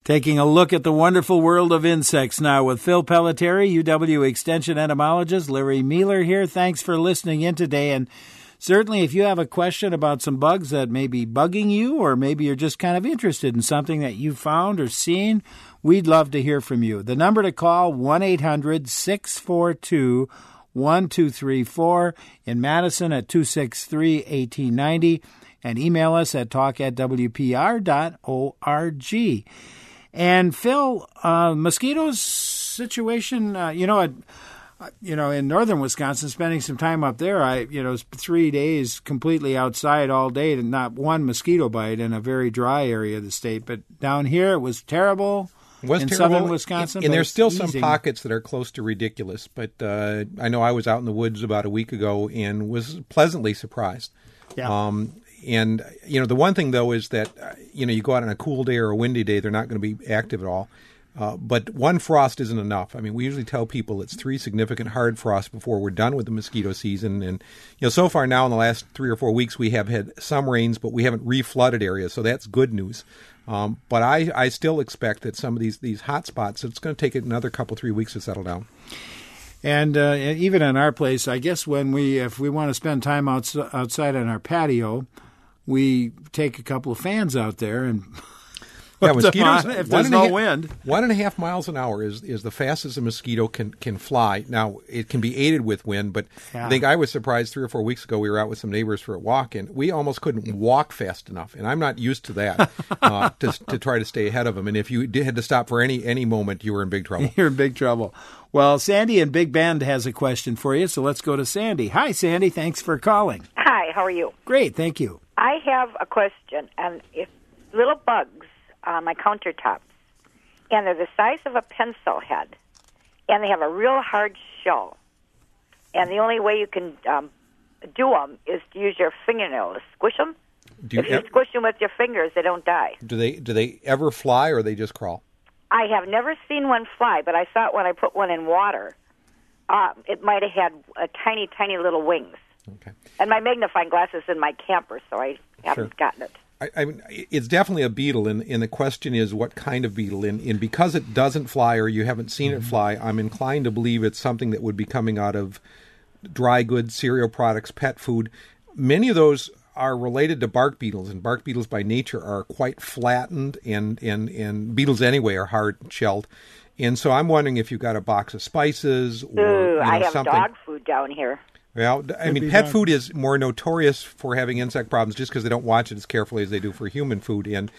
Taking a look at the wonderful world of insects now with Phil Pelletieri, UW Extension entomologist. Larry Mueller here. Thanks for listening in today. And certainly if you have a question about some bugs that may be bugging you, or maybe you're just kind of interested in something that you found or seen, we'd love to hear from you. The number to call, 1-800-642-1234, in Madison at 263-1890, and email us at talk@wpr.org. And Phil, mosquitoes situation, in northern Wisconsin, spending some time up there, 3 days completely outside all day and not one mosquito bite in a very dry area of the state. But down here, it was terrible. Southern Wisconsin. And there's still some pockets that are close to ridiculous. But I know I was out in the woods about a week ago and was pleasantly surprised. Yeah. And, the one thing, though, is that, you go out on a cool day or a windy day, they're not going to be active at all. But one frost isn't enough. I mean, we usually tell people it's 3 significant hard frosts before we're done with the mosquito season. And, so far now in the last 3 or 4 weeks, we have had some rains, but we haven't reflooded areas. So that's good news. But I still expect that some of these hot spots, it's going to take another 3 weeks to settle down. And even in our place, I guess if we want to spend time outside on our patio, we take a couple of fans out there and mosquitoes, if there's no wind. 1.5 miles an hour is the fastest a mosquito can fly. Now, it can be aided with wind, but I think I was surprised 3 or 4 weeks ago we were out with some neighbors for a walk, and we almost couldn't walk fast enough. And I'm not used to that, to try to stay ahead of them. And if you had to stop for any moment, you were in big trouble. You're in big trouble. Well, Sandy in Big Bend has a question for you, so let's go to Sandy. Hi, Sandy. Thanks for calling. Hi, how are you? Great, thank you. I have a question, and it's little bugs on my countertops, and they're the size of a pencil head, and they have a real hard shell, and the only way you can do them is to use your fingernails, squish them. If you squish them with your fingers, they don't die. Do they ever fly, or they just crawl? I have never seen one fly, but I thought when I put one in water, it might have had a tiny, tiny little wings. Okay. And my magnifying glass is in my camper, so I haven't gotten it. I mean, it's definitely a beetle, and the question is what kind of beetle. And because it doesn't fly, or you haven't seen it fly, I'm inclined to believe it's something that would be coming out of dry goods, cereal products, pet food. Many of those are related to bark beetles, and bark beetles by nature are quite flattened, and beetles anyway are hard-shelled. And so I'm wondering if you've got a box of spices or I have something. Dog food down here. Well, I mean, pet food is more notorious for having insect problems just because they don't watch it as carefully as they do for human food. And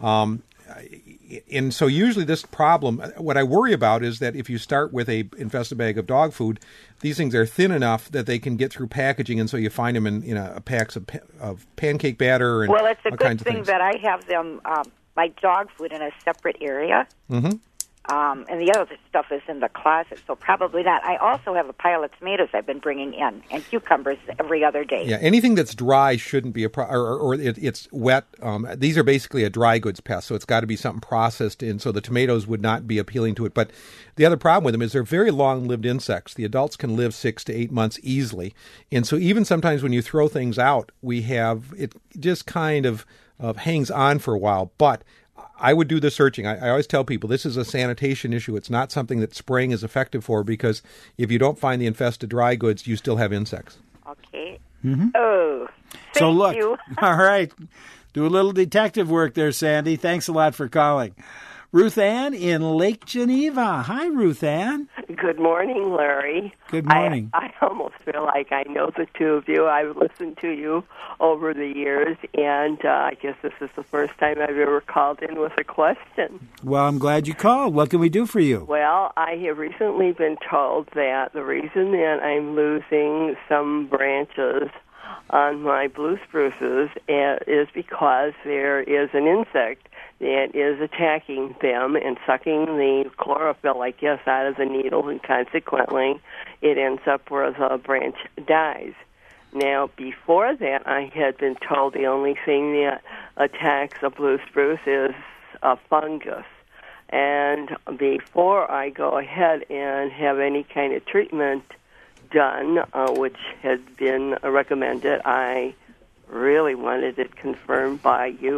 so usually this problem, what I worry about is that if you start with a infested bag of dog food, these things are thin enough that they can get through packaging, and so you find them in a packs of pancake batter and all kinds of things. Well, it's a good thing that I have them, my dog food, in a separate area. Mm-hmm. And the other stuff is in the closet, so probably not. I also have a pile of tomatoes I've been bringing in, and cucumbers every other day. Yeah, anything that's dry shouldn't be or it's wet. These are basically a dry goods pest, so it's got to be something processed, and so the tomatoes would not be appealing to it. But the other problem with them is they're very long-lived insects. The adults can live 6 to 8 months easily, and so even sometimes when you throw things out, it just kind of hangs on for a while, but I would do the searching. I always tell people this is a sanitation issue. It's not something that spraying is effective for, because if you don't find the infested dry goods, you still have insects. Okay. Mm-hmm. Oh, thank you. All right. Do a little detective work there, Sandy. Thanks a lot for calling. Ruth Ann in Lake Geneva. Hi, Ruth Ann. Good morning, Larry. Good morning. I almost feel like I know the two of you. I've listened to you over the years, and I guess this is the first time I've ever called in with a question. Well, I'm glad you called. What can we do for you? Well, I have recently been told that the reason that I'm losing some branches on my blue spruces is because there is an insect that is attacking them and sucking the chlorophyll, I guess, out of the needles, and consequently it ends up where the branch dies. Now, before that, I had been told the only thing that attacks a blue spruce is a fungus. And before I go ahead and have any kind of treatment done, which has been recommended, I really wanted it confirmed by you.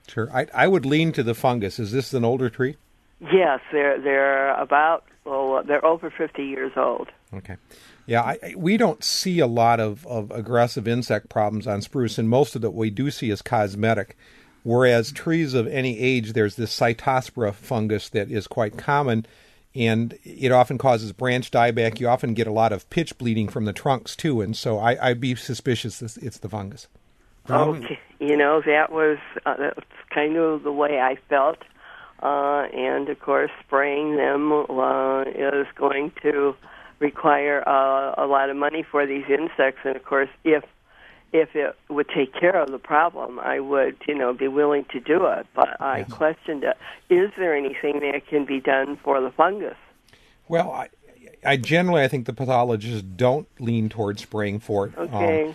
Sure. I would lean to the fungus. Is this an older tree? Yes, they're about, they're over 50 years old. Okay. Yeah, we don't see a lot of aggressive insect problems on spruce, and most of what we do see is cosmetic. Whereas trees of any age, there's this Cytospora fungus that is quite common, and it often causes branch dieback. You often get a lot of pitch bleeding from the trunks, too, and so I'd be suspicious it's the fungus. Okay. That was that's kind of the way I felt. And, of course, spraying them is going to require a lot of money for these insects. And, of course, if it would take care of the problem, I would, be willing to do it. But I questioned it. Is there anything that can be done for the fungus? Well, I generally think the pathologists don't lean towards spraying for it. Okay.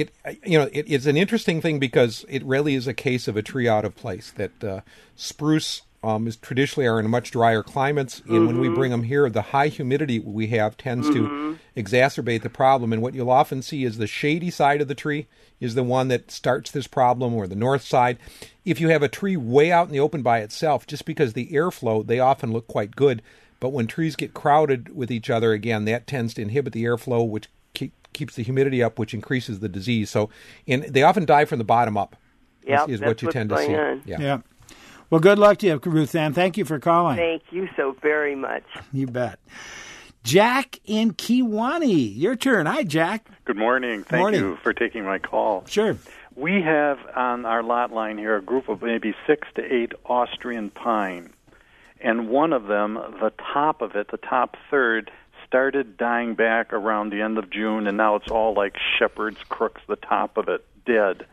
It's an interesting thing because it really is a case of a tree out of place. That spruce is traditionally are in much drier climates, and when we bring them here, the high humidity we have tends to exacerbate the problem. And what you'll often see is the shady side of the tree is the one that starts this problem, or the north side. If you have a tree way out in the open by itself, just because the airflow, they often look quite good. But when trees get crowded with each other, again, that tends to inhibit the airflow, which keeps the humidity up, which increases the disease. So, and they often die from the bottom up. Is what you tend to see. Yeah. Well, good luck to you, Ruth Ann. Thank you for calling. Thank you so very much. You bet. Jack in Kewanee, your turn. Hi, Jack. Good morning. Thank you for taking my call. Sure. We have on our lot line here a group of maybe 6 to 8 Austrian pine. And one of them, the top of it, the top third, started dying back around the end of June, and now it's all like shepherd's crooks, the top of it, dead.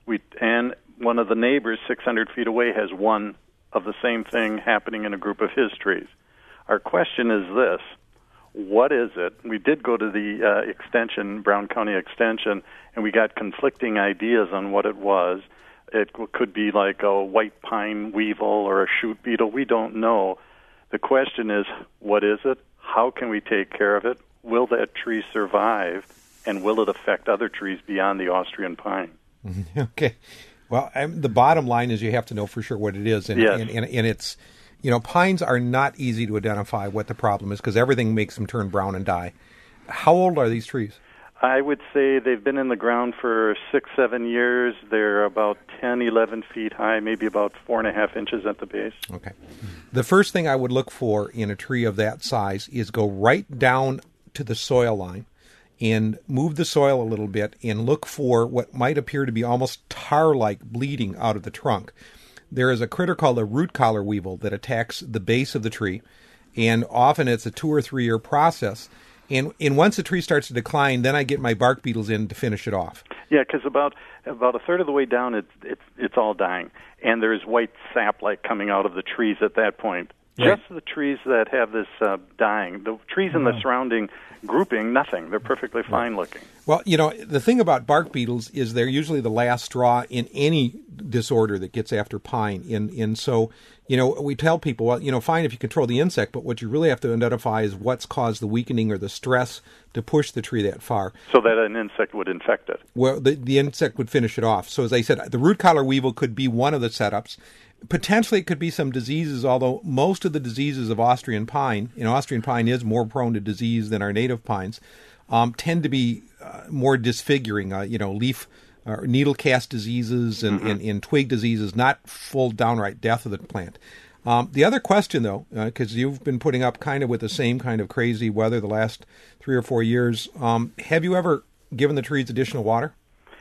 And one of the neighbors 600 feet away has one of the same thing happening in a group of his trees. Our question is this: what is it? We did go to the extension, Brown County Extension, and we got conflicting ideas on what it was. It could be like a white pine weevil or a shoot beetle. We don't know. The question is, what is it? How can we take care of it? Will that tree survive? And will it affect other trees beyond the Austrian pine? Okay. Well, the bottom line is you have to know for sure what it is. And, yes. and it's, pines are not easy to identify what the problem is because everything makes them turn brown and die. How old are these trees? I would say they've been in the ground for 6-7 years. They're about 10, 11 feet high, maybe about 4.5 inches at the base. Okay. The first thing I would look for in a tree of that size is go right down to the soil line and move the soil a little bit and look for what might appear to be almost tar-like bleeding out of the trunk. There is a critter called a root collar weevil that attacks the base of the tree, and often it's a 2 or 3 year process. And once the tree starts to decline, then I get my bark beetles in to finish it off. Yeah, because about a third of the way down, it's all dying, and there's white sap-like coming out of the trees at that point. Right. Just the trees that have this dying. The trees in the surrounding grouping, nothing. They're perfectly fine looking. Well, the thing about bark beetles is they're usually the last straw in any disorder that gets after pine. And so, we tell people, well, fine if you control the insect, but what you really have to identify is what's caused the weakening or the stress to push the tree that far. So that an insect would infect it. Well, the insect would finish it off. So as I said, the root collar weevil could be one of the setups. Potentially it could be some diseases, although most of the diseases of Austrian pine, Austrian pine is more prone to disease than our native pines, tend to be more disfiguring, leaf or needle cast diseases and twig diseases, not full downright death of the plant. The other question, though, because you've been putting up kind of with the same kind of crazy weather the last 3 or 4 years, have you ever given the trees additional water?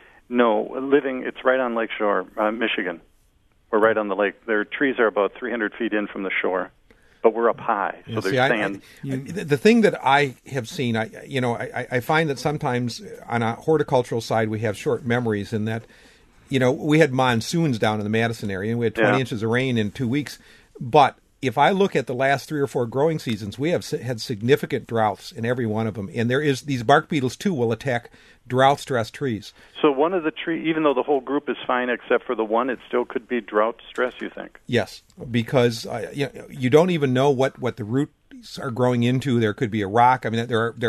No, it's right on Lakeshore, Michigan. We're right on the lake. Their trees are about 300 feet in from the shore, but we're up high, so there's sand. The thing that I have seen, I find that sometimes on a horticultural side we have short memories in that, we had monsoons down in the Madison area, and we had 20 inches of rain in 2 weeks. But if I look at the last 3 or 4 growing seasons, we have had significant droughts in every one of them. And these bark beetles, too, will attack drought-stressed trees. So one of the trees, even though the whole group is fine except for the one, it still could be drought stress, you think? Yes, because you don't even know what the roots are growing into. There could be a rock. I mean, there are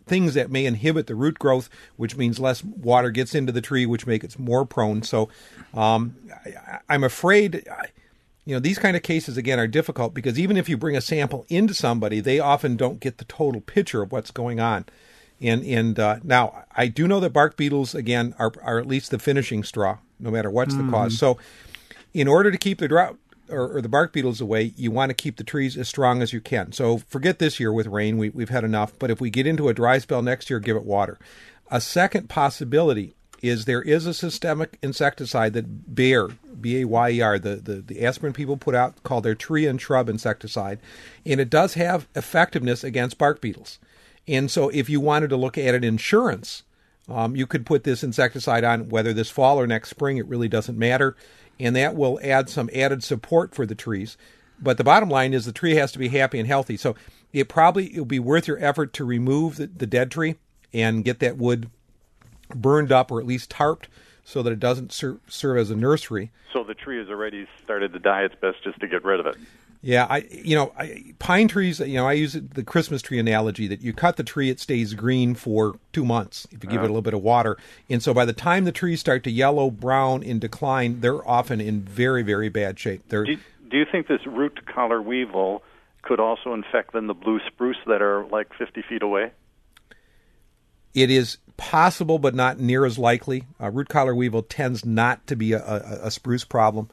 things that may inhibit the root growth, which means less water gets into the tree, which makes it more prone. So I'm afraid, these kind of cases, again, are difficult because even if you bring a sample into somebody, they often don't get the total picture of what's going on. And now, I do know that bark beetles, again, are at least the finishing straw, no matter what's the cause. So in order to keep the drought or the bark beetles away, you want to keep the trees as strong as you can. So forget this year with rain. We've had enough. But if we get into a dry spell next year, give it water. A second possibility is there is a systemic insecticide that Bayer, B-A-Y-E-R, the aspirin people put out, called their tree and shrub insecticide. And it does have effectiveness against bark beetles. And so if you wanted to look at it insurance, you could put this insecticide on whether this fall or next spring. It really doesn't matter. And that will add some added support for the trees. But the bottom line is the tree has to be happy and healthy. So it'll be worth your effort to remove the dead tree and get that wood burned up or at least tarped so that it doesn't serve as a nursery. So the tree has already started to die. It's best just to get rid of it. Yeah, pine trees, I use the Christmas tree analogy that you cut the tree, it stays green for 2 months if you give it a little bit of water. And so by the time the trees start to yellow, brown, and decline, they're often in very, very bad shape. Do you think this root collar weevil could also infect then the blue spruce that are like 50 feet away? It is possible, but not near as likely. Root collar weevil tends not to be a spruce problem.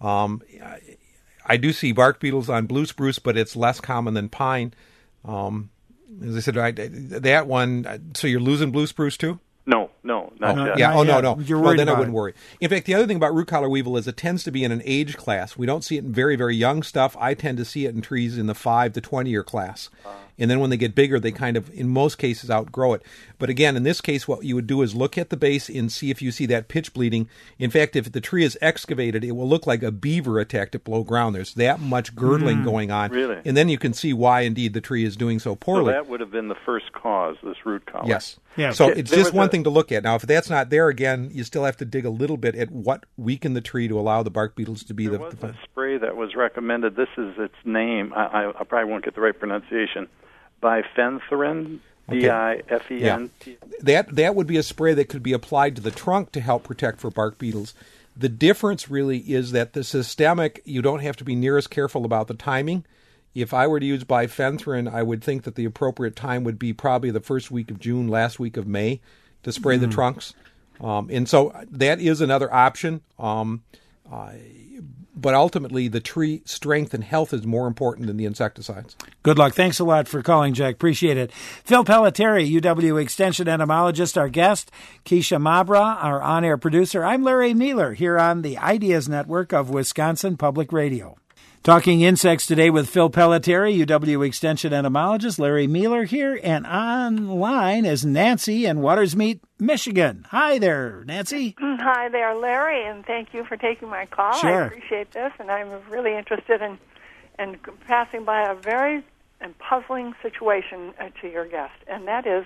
I do see bark beetles on blue spruce, but it's less common than pine. As I said, that one, so you're losing blue spruce too? No, not yet. Yeah, no. You're worried then I about wouldn't worry. In fact, the other thing about root collar weevil is it tends to be in an age class. We don't see it in very, very young stuff. I tend to see it in trees in the 5 to 20-year class. And then when they get bigger, they kind of, in most cases, outgrow it. But again, in this case, what you would do is look at the base and see if you see that pitch bleeding. In fact, if the tree is excavated, it will look like a beaver attacked it below ground. There's that much girdling going on. Really? And then you can see why, indeed, the tree is doing so poorly. So that would have been the first cause, this root collar. Yes. Yeah. So it's just one thing to look at. Now, if that's not there, again, you still have to dig a little bit at what weakened the tree to allow the bark beetles to be there was a spray that was recommended. This is its name. I probably won't get the right pronunciation. Bifenthrin, B-I-F-E-N-T. Yeah. That would be a spray that could be applied to the trunk to help protect for bark beetles. The difference really is that the systemic, you don't have to be near as careful about the timing. If I were to use bifenthrin, I would think that the appropriate time would be probably the first week of June, last week of May to spray the trunks. And so that is another option. But ultimately, the tree strength and health is more important than the insecticides. Good luck. Thanks a lot for calling, Jack. Appreciate it. Phil Pelletieri, UW Extension entomologist, our guest. Keisha Mabra, our on-air producer. I'm Larry Mueller here on the Ideas Network of Wisconsin Public Radio. Talking insects today with Phil Pelletieri, UW Extension entomologist. Larry Mueller here, and online is Nancy in Watersmeet, Michigan. Hi there, Nancy. Hi there, Larry, and thank you for taking my call. Sure. I appreciate this, and I'm really interested in passing by a very puzzling situation to your guest, and that is,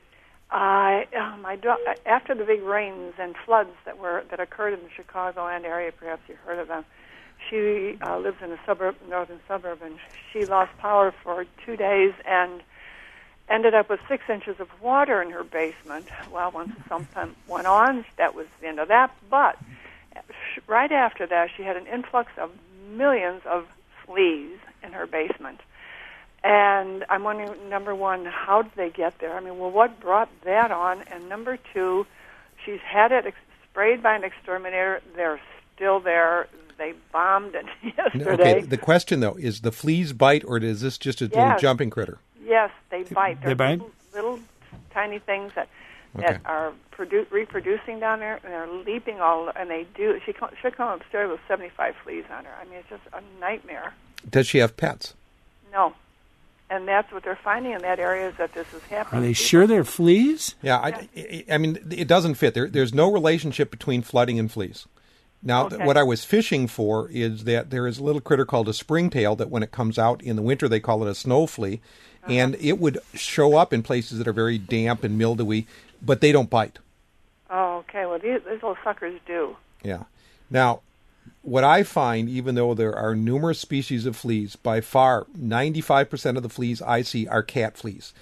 after the big rains and floods that occurred in the Chicagoland area, perhaps you've heard of them. She lives in a northern suburb, and she lost power for 2 days and ended up with 6 inches of water in her basement. Well, once sometime went on, that was the end of that. But right after that, she had an influx of millions of fleas in her basement. And I'm wondering, number one, how did they get there? I mean, well, what brought that on? And number two, she's had it sprayed by an exterminator. They're still there. They bombed it yesterday. Okay, the question, though, is the fleas bite, or is this just a little jumping critter? Yes, they bite. They bite? Little tiny things that are reproducing down there, and they're leaping all, and they do. She should come upstairs with 75 fleas on her. I mean, it's just a nightmare. Does she have pets? No. And that's what they're finding in that area, is that this is happening. Are they sure they're fleas? Yeah, I mean, it doesn't fit. There's no relationship between flooding and fleas. Now, what I was fishing for is that there is a little critter called a springtail that when it comes out in the winter, they call it a snow flea, and it would show up in places that are very damp and mildewy, but they don't bite. Oh, okay. Well, these little suckers do. Yeah. Now, what I find, even though there are numerous species of fleas, by far 95% of the fleas I see are cat fleas.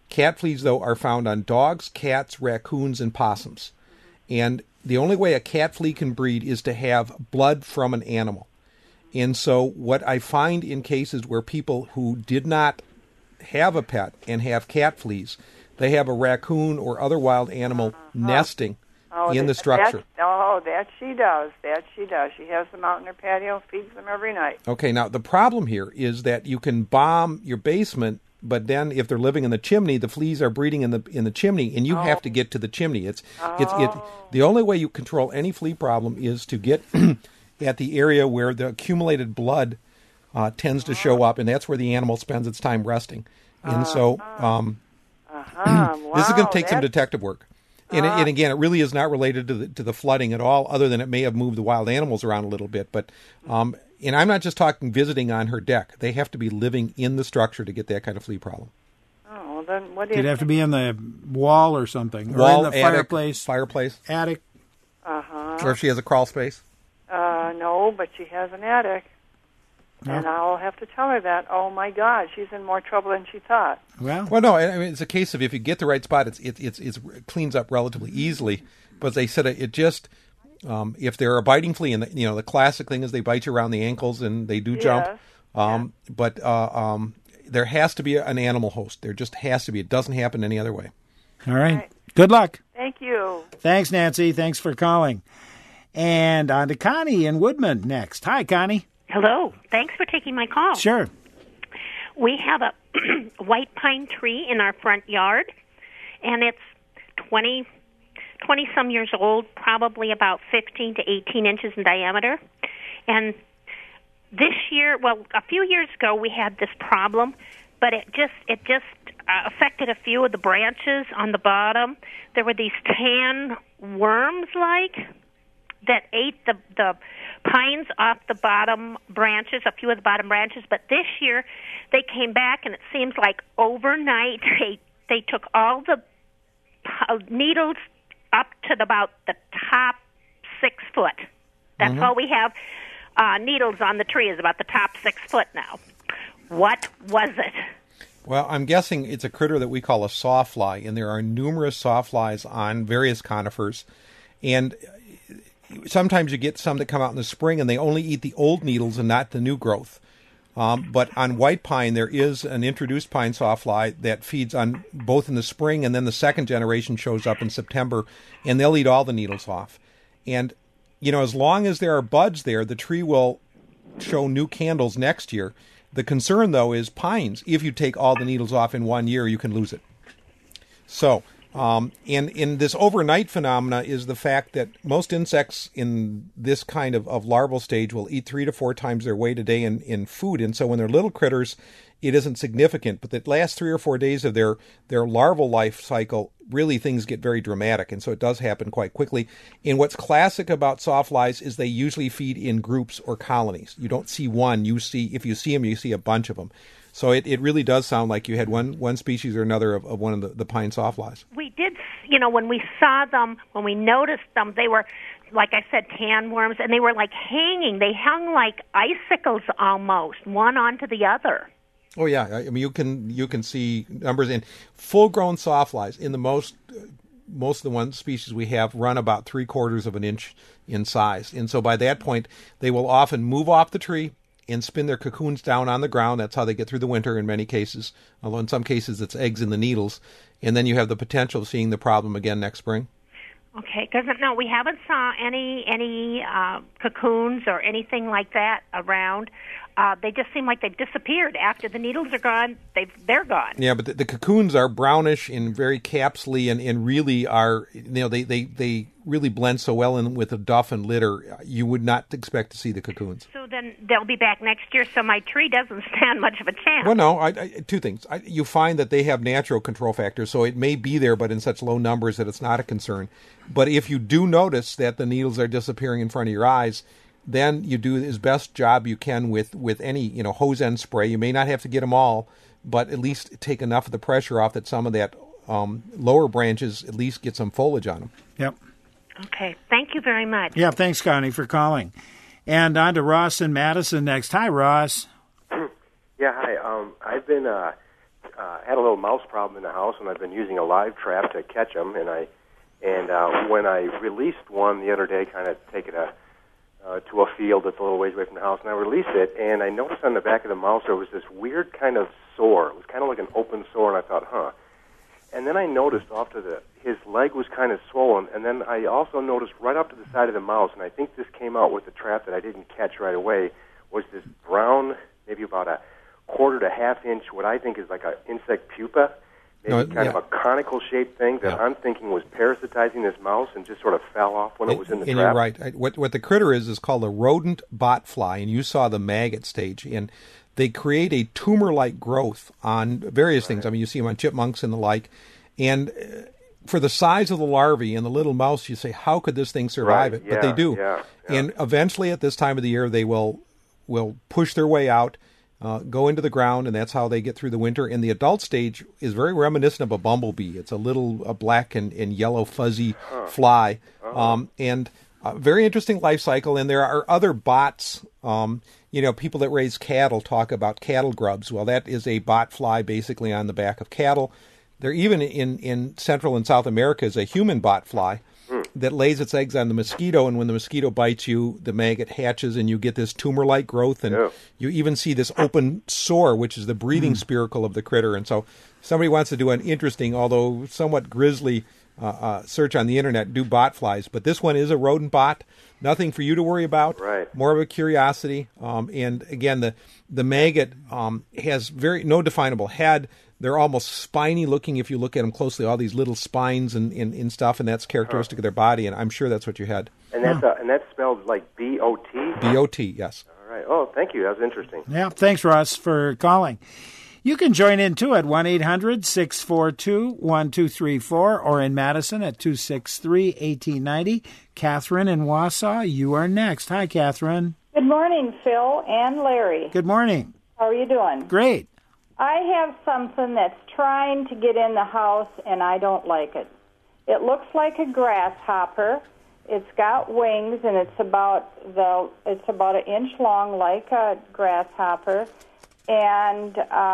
Cat fleas, though, are found on dogs, cats, raccoons, and possums. And the only way a cat flea can breed is to have blood from an animal. And so what I find in cases where people who did not have a pet and have cat fleas, they have a raccoon or other wild animal nesting in the structure. That she does. That she does. She has them out in her patio, feeds them every night. Okay, now the problem here is that you can bomb your basement, but then if they're living in the chimney, the fleas are breeding in the chimney, and you have to get to the chimney. It's the only way you control any flea problem is to get at the area where the accumulated blood tends to show up, and that's where the animal spends its time resting. And so this is going to take some detective work. And again, it really is not related to the flooding at all, other than it may have moved the wild animals around a little bit. But and I'm not just talking visiting on her deck. They have to be living in the structure to get that kind of flea problem. Oh, well, then what do It'd have to be in the wall or something. Wall, or in the attic, fireplace. Attic. Or if she has a crawl space. No, but she has an attic. No. And I'll have to tell her that. Oh, my God, she's in more trouble than she thought. Well, no, I mean, it's a case of if you get the right spot, it cleans up relatively easily. But as I said, it just... if they're a biting flea, and the classic thing is they bite you around the ankles and they do jump. But there has to be an animal host. There just has to be. It doesn't happen any other way. All right. Good luck. Thank you. Thanks, Nancy. Thanks for calling. And on to Connie in Woodman next. Hi, Connie. Hello. Thanks for taking my call. Sure. We have a white pine tree in our front yard, and it's 20-some years old, probably about 15 to 18 inches in diameter. And this year, a few years ago, we had this problem, but it just affected a few of the branches on the bottom. There were these tan worms-like that ate the pines off the bottom branches, a few of the bottom branches. But this year, they came back, and it seems like overnight they took all the needles up to about the top 6 foot. That's all we have. Needles on the tree is about the top 6 foot now. What was it? Well, I'm guessing it's a critter that we call a sawfly, and there are numerous sawflies on various conifers. And sometimes you get some that come out in the spring, and they only eat the old needles and not the new growth. But on white pine, there is an introduced pine sawfly that feeds on both in the spring, and then the second generation shows up in September, and they'll eat all the needles off. And, as long as there are buds there, the tree will show new candles next year. The concern, though, is pines. If you take all the needles off in 1 year, you can lose it. So, and in this overnight phenomena is the fact that most insects in this kind of larval stage will eat 3 to 4 times their weight a day in food. And so when they're little critters, it isn't significant. But the last 3 or 4 days of their larval life cycle, really things get very dramatic. And so it does happen quite quickly. And what's classic about sawflies is they usually feed in groups or colonies. You don't see one. If you see them, you see a bunch of them. So it really does sound like you had one species or another of one of the pine sawflies. We did, when we saw them, when we noticed them, they were, like I said, tan worms, and they were like hanging. They hung like icicles almost, one onto the other. Oh yeah, I mean you can see numbers in full-grown sawflies. In the most of the one species we have run about 3/4 of an inch in size, and so by that point they will often move off the tree and spin their cocoons down on the ground. That's how they get through the winter in many cases, although in some cases it's eggs in the needles. And then you have the potential of seeing the problem again next spring. Okay, because no, we haven't saw any cocoons or anything like that around. They just seem like they've disappeared. After the needles are gone, they're gone. Yeah, but the cocoons are brownish and very capsuly, and really are, they really blend so well in with the duff and litter. You would not expect to see the cocoons. So then they'll be back next year, so my tree doesn't stand much of a chance. Well, no, two things. You find that they have natural control factors, so it may be there, but in such low numbers that it's not a concern. But if you do notice that the needles are disappearing in front of your eyes, then you do as best job you can with any hose end spray. You may not have to get them all, but at least take enough of the pressure off that some of that lower branches at least get some foliage on them. Yep. Okay. Thank you very much. Yeah, thanks, Connie, for calling. And on to Ross and Madison next. Hi, Ross. Yeah, hi. I've been had a little mouse problem in the house, and I've been using a live trap to catch them. And when I released one the other day, kind of take it to a field that's a little ways away from the house, and I released it, and I noticed on the back of the mouse there was this weird kind of sore. It was kind of like an open sore, and I thought, huh. And then I noticed his leg was kind of swollen, and then I also noticed right up to the side of the mouse, and I think this came out with the trap that I didn't catch right away, was this brown, maybe about a quarter to half inch, what I think is like an insect pupa, maybe kind of a conical shaped thing that I'm thinking was parasitizing this mouse and just sort of fell off when it was in the trap. And you're right. What the critter is called a rodent botfly, and you saw the maggot stage, and they create a tumor-like growth on various things. I mean, you see them on chipmunks and the like. And for the size of the larvae and the little mouse, you say, how could this thing survive it? But they do. And eventually at this time of the year, they will push their way out, go into the ground, and that's how they get through the winter. And the adult stage is very reminiscent of a bumblebee. It's a black and yellow fuzzy fly. And very interesting life cycle. And there are other bots. People that raise cattle talk about cattle grubs. Well, that is a bot fly basically on the back of cattle. There even in Central and South America is a human bot fly that lays its eggs on the mosquito, and when the mosquito bites you, the maggot hatches and you get this tumor-like growth, and you even see this open sore, which is the breathing spiracle of the critter. And so if somebody wants to do an interesting, although somewhat grisly search on the internet, do bot flies. But this one is a rodent bot. Nothing for you to worry about. Right. More of a curiosity. And again, the maggot has no definable head. They're almost spiny looking if you look at them closely. All these little spines and stuff, and that's characteristic of their body. And I'm sure that's what you had. And that's spelled like B-O-T? B-O-T, yes. All right. Oh, thank you. That was interesting. Yeah. Thanks, Ross, for calling. You can join in, too, at 1-800-642-1234 or in Madison at 263-1890. Catherine in Wausau, you are next. Hi, Catherine. Good morning, Phil and Larry. Good morning. How are you doing? Great. I have something that's trying to get in the house, and I don't like it. It looks like a grasshopper. It's got wings, and it's about an inch long, like a grasshopper. And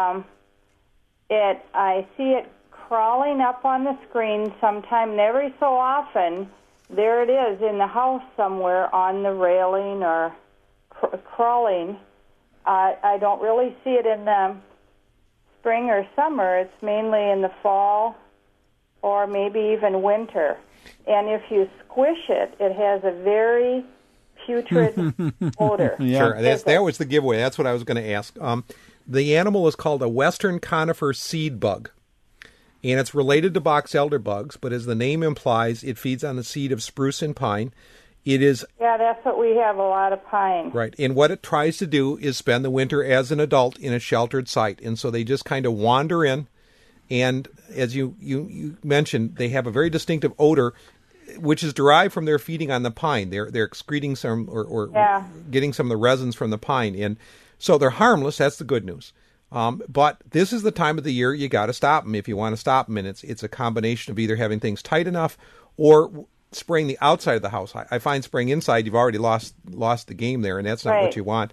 I see it crawling up on the screen sometime, and every so often, there it is in the house somewhere on the railing or crawling. I don't really see it in the spring or summer. It's mainly in the fall or maybe even winter. And if you squish it, it has a very putrid odor. Sure, that was the giveaway. That's what I was going to ask. The animal is called a western conifer seed bug, and it's related to box elder bugs, but as the name implies, it feeds on the seed of spruce and pine. It is... Yeah, that's what we have, a lot of pine. Right, and what it tries to do is spend the winter as an adult in a sheltered site, and so they just kind of wander in, and as you mentioned, they have a very distinctive odor, which is derived from their feeding on the pine. They're excreting some or getting some of the resins from the pine, and so they're harmless. That's the good news. But this is the time of the year you got to stop them if you want to stop them, and it's a combination of either having things tight enough or spraying the outside of the house. I find spraying inside, you've already lost the game there, and that's not what you want.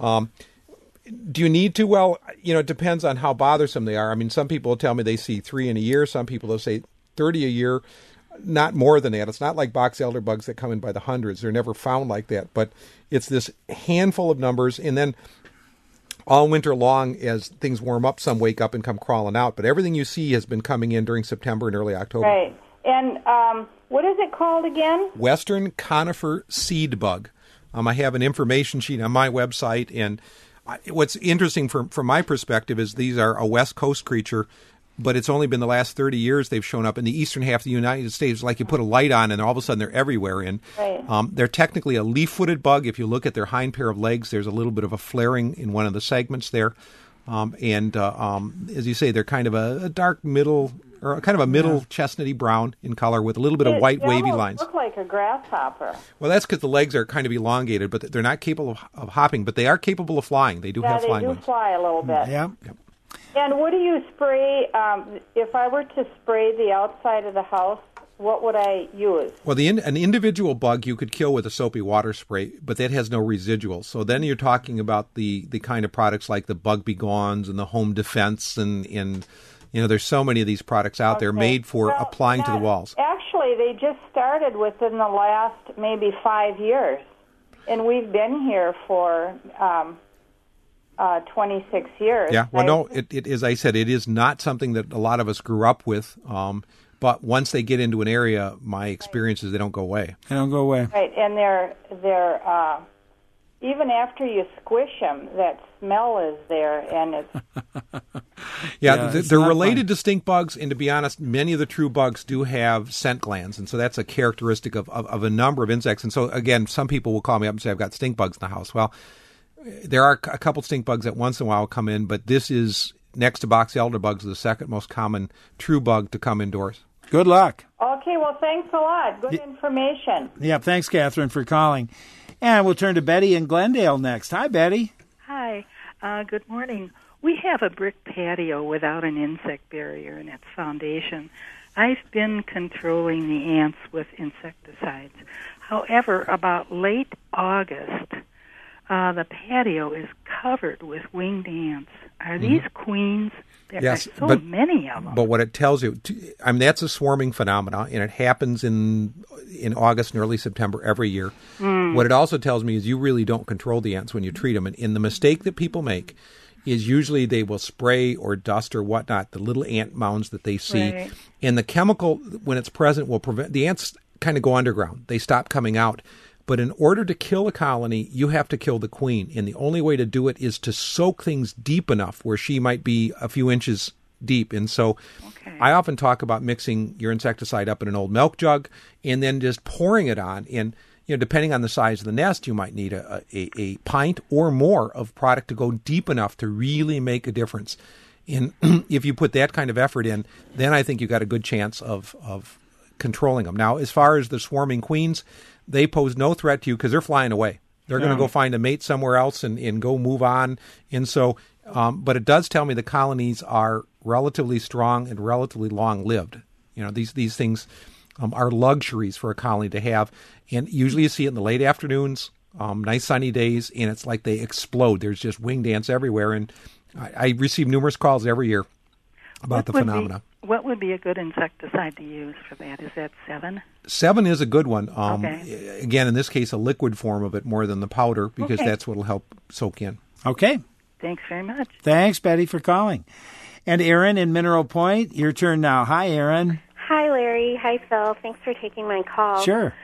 Do you need to? Well, it depends on how bothersome they are. I mean, some people will tell me they see 3 in a year. Some people will say 30 a year. Not more than that. It's not like box elder bugs that come in by the hundreds. They're never found like that. But it's this handful of numbers, and then all winter long, as things warm up, some wake up and come crawling out. But everything you see has been coming in during September and early October. Right. And what is it called again? Western conifer seed bug. I have an information sheet on my website, and what's interesting from my perspective is these are a West Coast creature, but it's only been the last 30 years they've shown up in the eastern half of the United States. Like you put a light on, and all of a sudden they're everywhere. And they're technically a leaf-footed bug. If you look at their hind pair of legs, there's a little bit of a flaring in one of the segments there. As you say, they're kind of a dark middle, or kind of a middle chestnutty brown in color with a little bit of white wavy lines. They look like a grasshopper. Well, that's because the legs are kind of elongated, but they're not capable of hopping, but they are capable of flying. They do have flying wings. Yeah, they do fly a little bit. Yeah. Yep. And what do you spray, if I were to spray the outside of the house what would I use? Well, an individual bug you could kill with a soapy water spray, but that has no residuals. So then you're talking about the kind of products like the Bug Be Gones and the Home Defense, and there's so many of these products out there made for applying to the walls. Actually, they just started within the last maybe 5 years, and we've been here for 26 years. Yeah, well, as I said, it is not something that a lot of us grew up with. But once they get into an area, my experience is they don't go away. They don't go away. Right, and they're even after you squish them, that smell is there, and it's... they're related to stink bugs, and to be honest, many of the true bugs do have scent glands, and so that's a characteristic of a number of insects. And so, again, some people will call me up and say, I've got stink bugs in the house. Well, there are a couple stink bugs that once in a while come in, but this is, next to box elder bugs, the second most common true bug to come indoors. Good luck. Okay, well, thanks a lot. Good information. Yeah, thanks, Catherine, for calling. And we'll turn to Betty in Glendale next. Hi, Betty. Hi. Good morning. We have a brick patio without an insect barrier in its foundation. I've been controlling the ants with insecticides. However, about late August, the patio is covered with winged ants. Are these queens? There are so many of them. But what it tells you, that's a swarming phenomena, and it happens in August and early September every year. What it also tells me is you really don't control the ants when you treat them. And the mistake that people make is usually they will spray or dust or whatnot the little ant mounds that they see. Right. And the chemical, when it's present, will prevent the ants kind of go underground. They stop coming out. But in order to kill a colony, you have to kill the queen. And the only way to do it is to soak things deep enough where she might be a few inches deep. And so I often talk about mixing your insecticide up in an old milk jug and then just pouring it on. And, depending on the size of the nest, you might need a pint or more of product to go deep enough to really make a difference. And if you put that kind of effort in, then I think you've got a good chance of controlling them. Now, as far as the swarming queens, they pose no threat to you because they're flying away. They're going to go find a mate somewhere else and go move on. And so, but it does tell me the colonies are relatively strong and relatively long-lived. These things are luxuries for a colony to have. And usually you see it in the late afternoons, nice sunny days, and it's like they explode. There's just winged ants everywhere. And I receive numerous calls every year about the phenomena. What would be a good insecticide to use for that? Is that 7? 7 is a good one. Again, in this case, a liquid form of it more than the powder because that's what will help soak in. Okay. Thanks very much. Thanks, Betty, for calling. And Erin in Mineral Point, your turn now. Hi, Erin. Hi, Larry. Hi, Phil. Thanks for taking my call. Sure.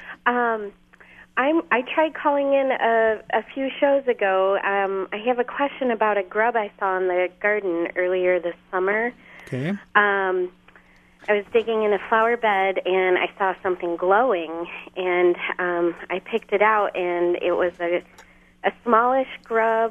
I tried calling in a few shows ago. I have a question about a grub I saw in the garden earlier this summer. Okay. I was digging in a flower bed, and I saw something glowing, and I picked it out, and it was a smallish grub,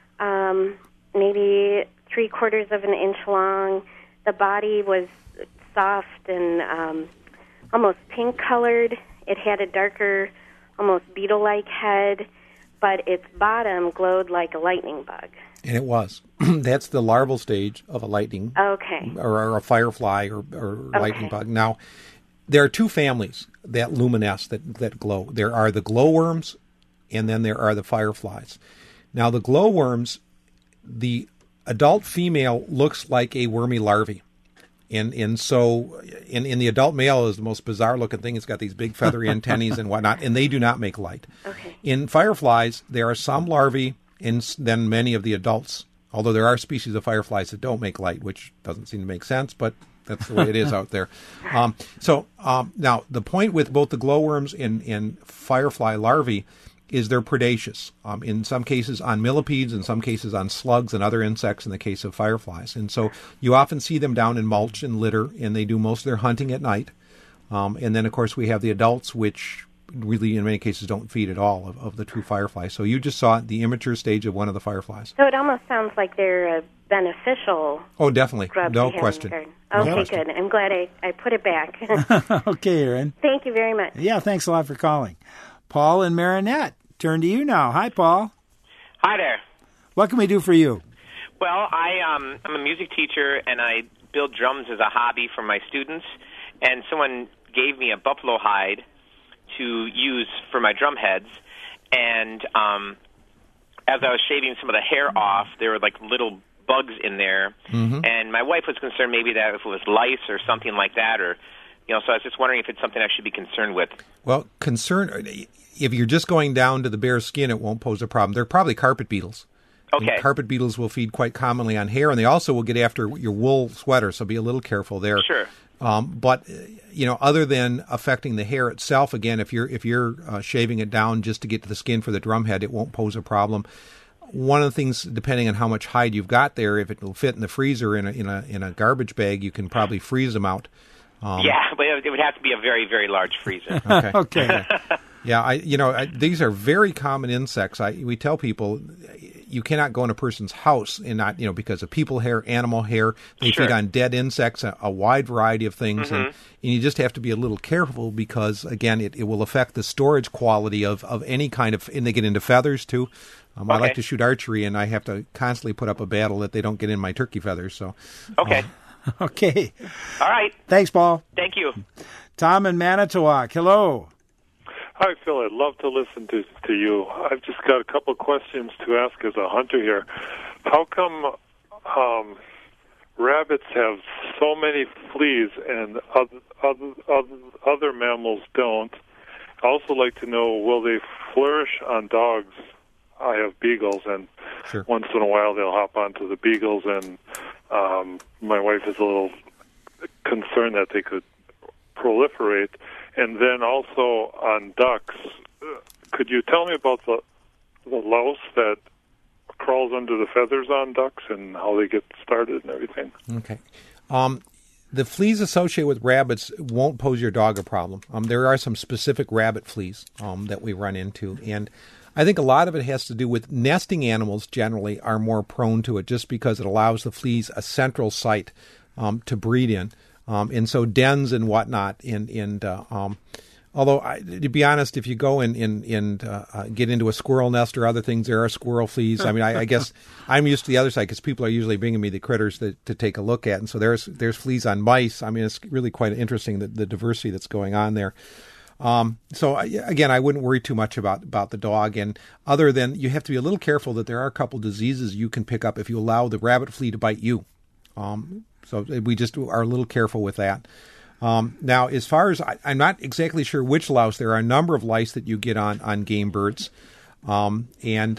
maybe 3/4 of an inch long. The body was soft and almost pink-colored. It had a darker, almost beetle-like head, but its bottom glowed like a lightning bug. And it was. That's the larval stage of a lightning or a firefly or lightning bug. Now, there are two families that luminesce, that glow. There are the glowworms, and then there are the fireflies. Now, the glowworms, the adult female looks like a wormy larvae. And so in the adult male is the most bizarre looking thing. It's got these big feathery antennae and whatnot, and they do not make light. Okay. In fireflies, there are some larvae and then many of the adults, although there are species of fireflies that don't make light, which doesn't seem to make sense, but that's the way it is out there. Now, the point with both the glowworms and firefly larvae is they're predaceous, in some cases on millipedes, in some cases on slugs and other insects in the case of fireflies. And so you often see them down in mulch and litter, and they do most of their hunting at night. And then, of course, we have the adults, which really in many cases don't feed at all of the true firefly. So you just saw the immature stage of one of the fireflies. So it almost sounds like they're a beneficial. Oh, definitely. No question. Okay, good. I'm glad I put it back. Okay, Erin. Thank you very much. Yeah, thanks a lot for calling. Paul and Marinette, turn to you now. Hi, Paul. Hi there. What can we do for you? Well, I'm a music teacher, and I build drums as a hobby for my students. And someone gave me a buffalo hide to use for my drum heads, and as I was shaving some of the hair off, there were like little bugs in there, and my wife was concerned maybe that if it was lice or something like that, or so I was just wondering if it's something I should be concerned with. Well, if you're just going down to the bare skin, it won't pose a problem. They're probably carpet beetles. Okay. And carpet beetles will feed quite commonly on hair, and they also will get after your wool sweater, so be a little careful there. Sure. But other than affecting the hair itself, again, if you're shaving it down just to get to the skin for the drum head, it won't pose a problem. One of the things, depending on how much hide you've got there, if it will fit in the freezer in a garbage bag, you can probably freeze them out. Yeah, but it would have to be a very, very large freezer. Okay. Yeah, these are very common insects. We tell people you cannot go in a person's house and not, because of people hair, animal hair. They feed on dead insects, a wide variety of things, and you just have to be a little careful because, again, it will affect the storage quality of any kind of, and they get into feathers too. I like to shoot archery, and I have to constantly put up a battle that they don't get in my turkey feathers. So. Okay. Okay. All right. Thanks, Paul. Thank you. Tom in Manitowoc. Hello. Hi, Phil. I'd love to listen to you. I've just got a couple of questions to ask as a hunter here. How come rabbits have so many fleas and other mammals don't? I also like to know, will they flourish on dogs? I have beagles, and once in a while they'll hop onto the beagles, and my wife is a little concerned that they could proliferate. And then also on ducks, could you tell me about the louse that crawls under the feathers on ducks and how they get started and everything? Okay. The fleas associated with rabbits won't pose your dog a problem. There are some specific rabbit fleas that we run into, and I think a lot of it has to do with nesting animals generally are more prone to it just because it allows the fleas a central site to breed in. And so dens and whatnot, although to be honest, if you go and get into a squirrel nest or other things, there are squirrel fleas. I mean, I guess I'm used to the other side because people are usually bringing me the critters to take a look at, and so there's fleas on mice. I mean, it's really quite interesting the diversity that's going on there. So again, I wouldn't worry too much about the dog, and other than you have to be a little careful that there are a couple diseases you can pick up if you allow the rabbit flea to bite you. So we just are a little careful with that. Now, as far as I'm not exactly sure which louse, there are a number of lice that you get on game birds, and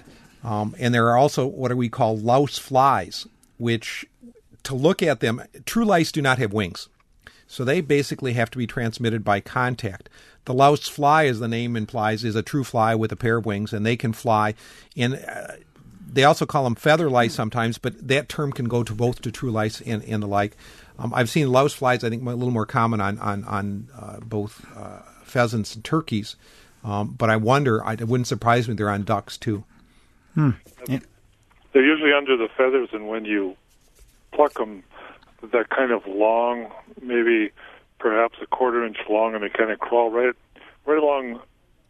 there are also what we call louse flies, which to look at them, true lice do not have wings, so they basically have to be transmitted by contact. The louse fly, as the name implies, is a true fly with a pair of wings, and they can fly. And they also call them feather lice sometimes, but that term can go to both to true lice and the like. I've seen louse flies, I think, a little more common on both pheasants and turkeys, but I wonder, it wouldn't surprise me they're on ducks too. Yeah. They're usually under the feathers, and when you pluck them, that kind of long, maybe perhaps a quarter-inch long, and they kind of crawl right along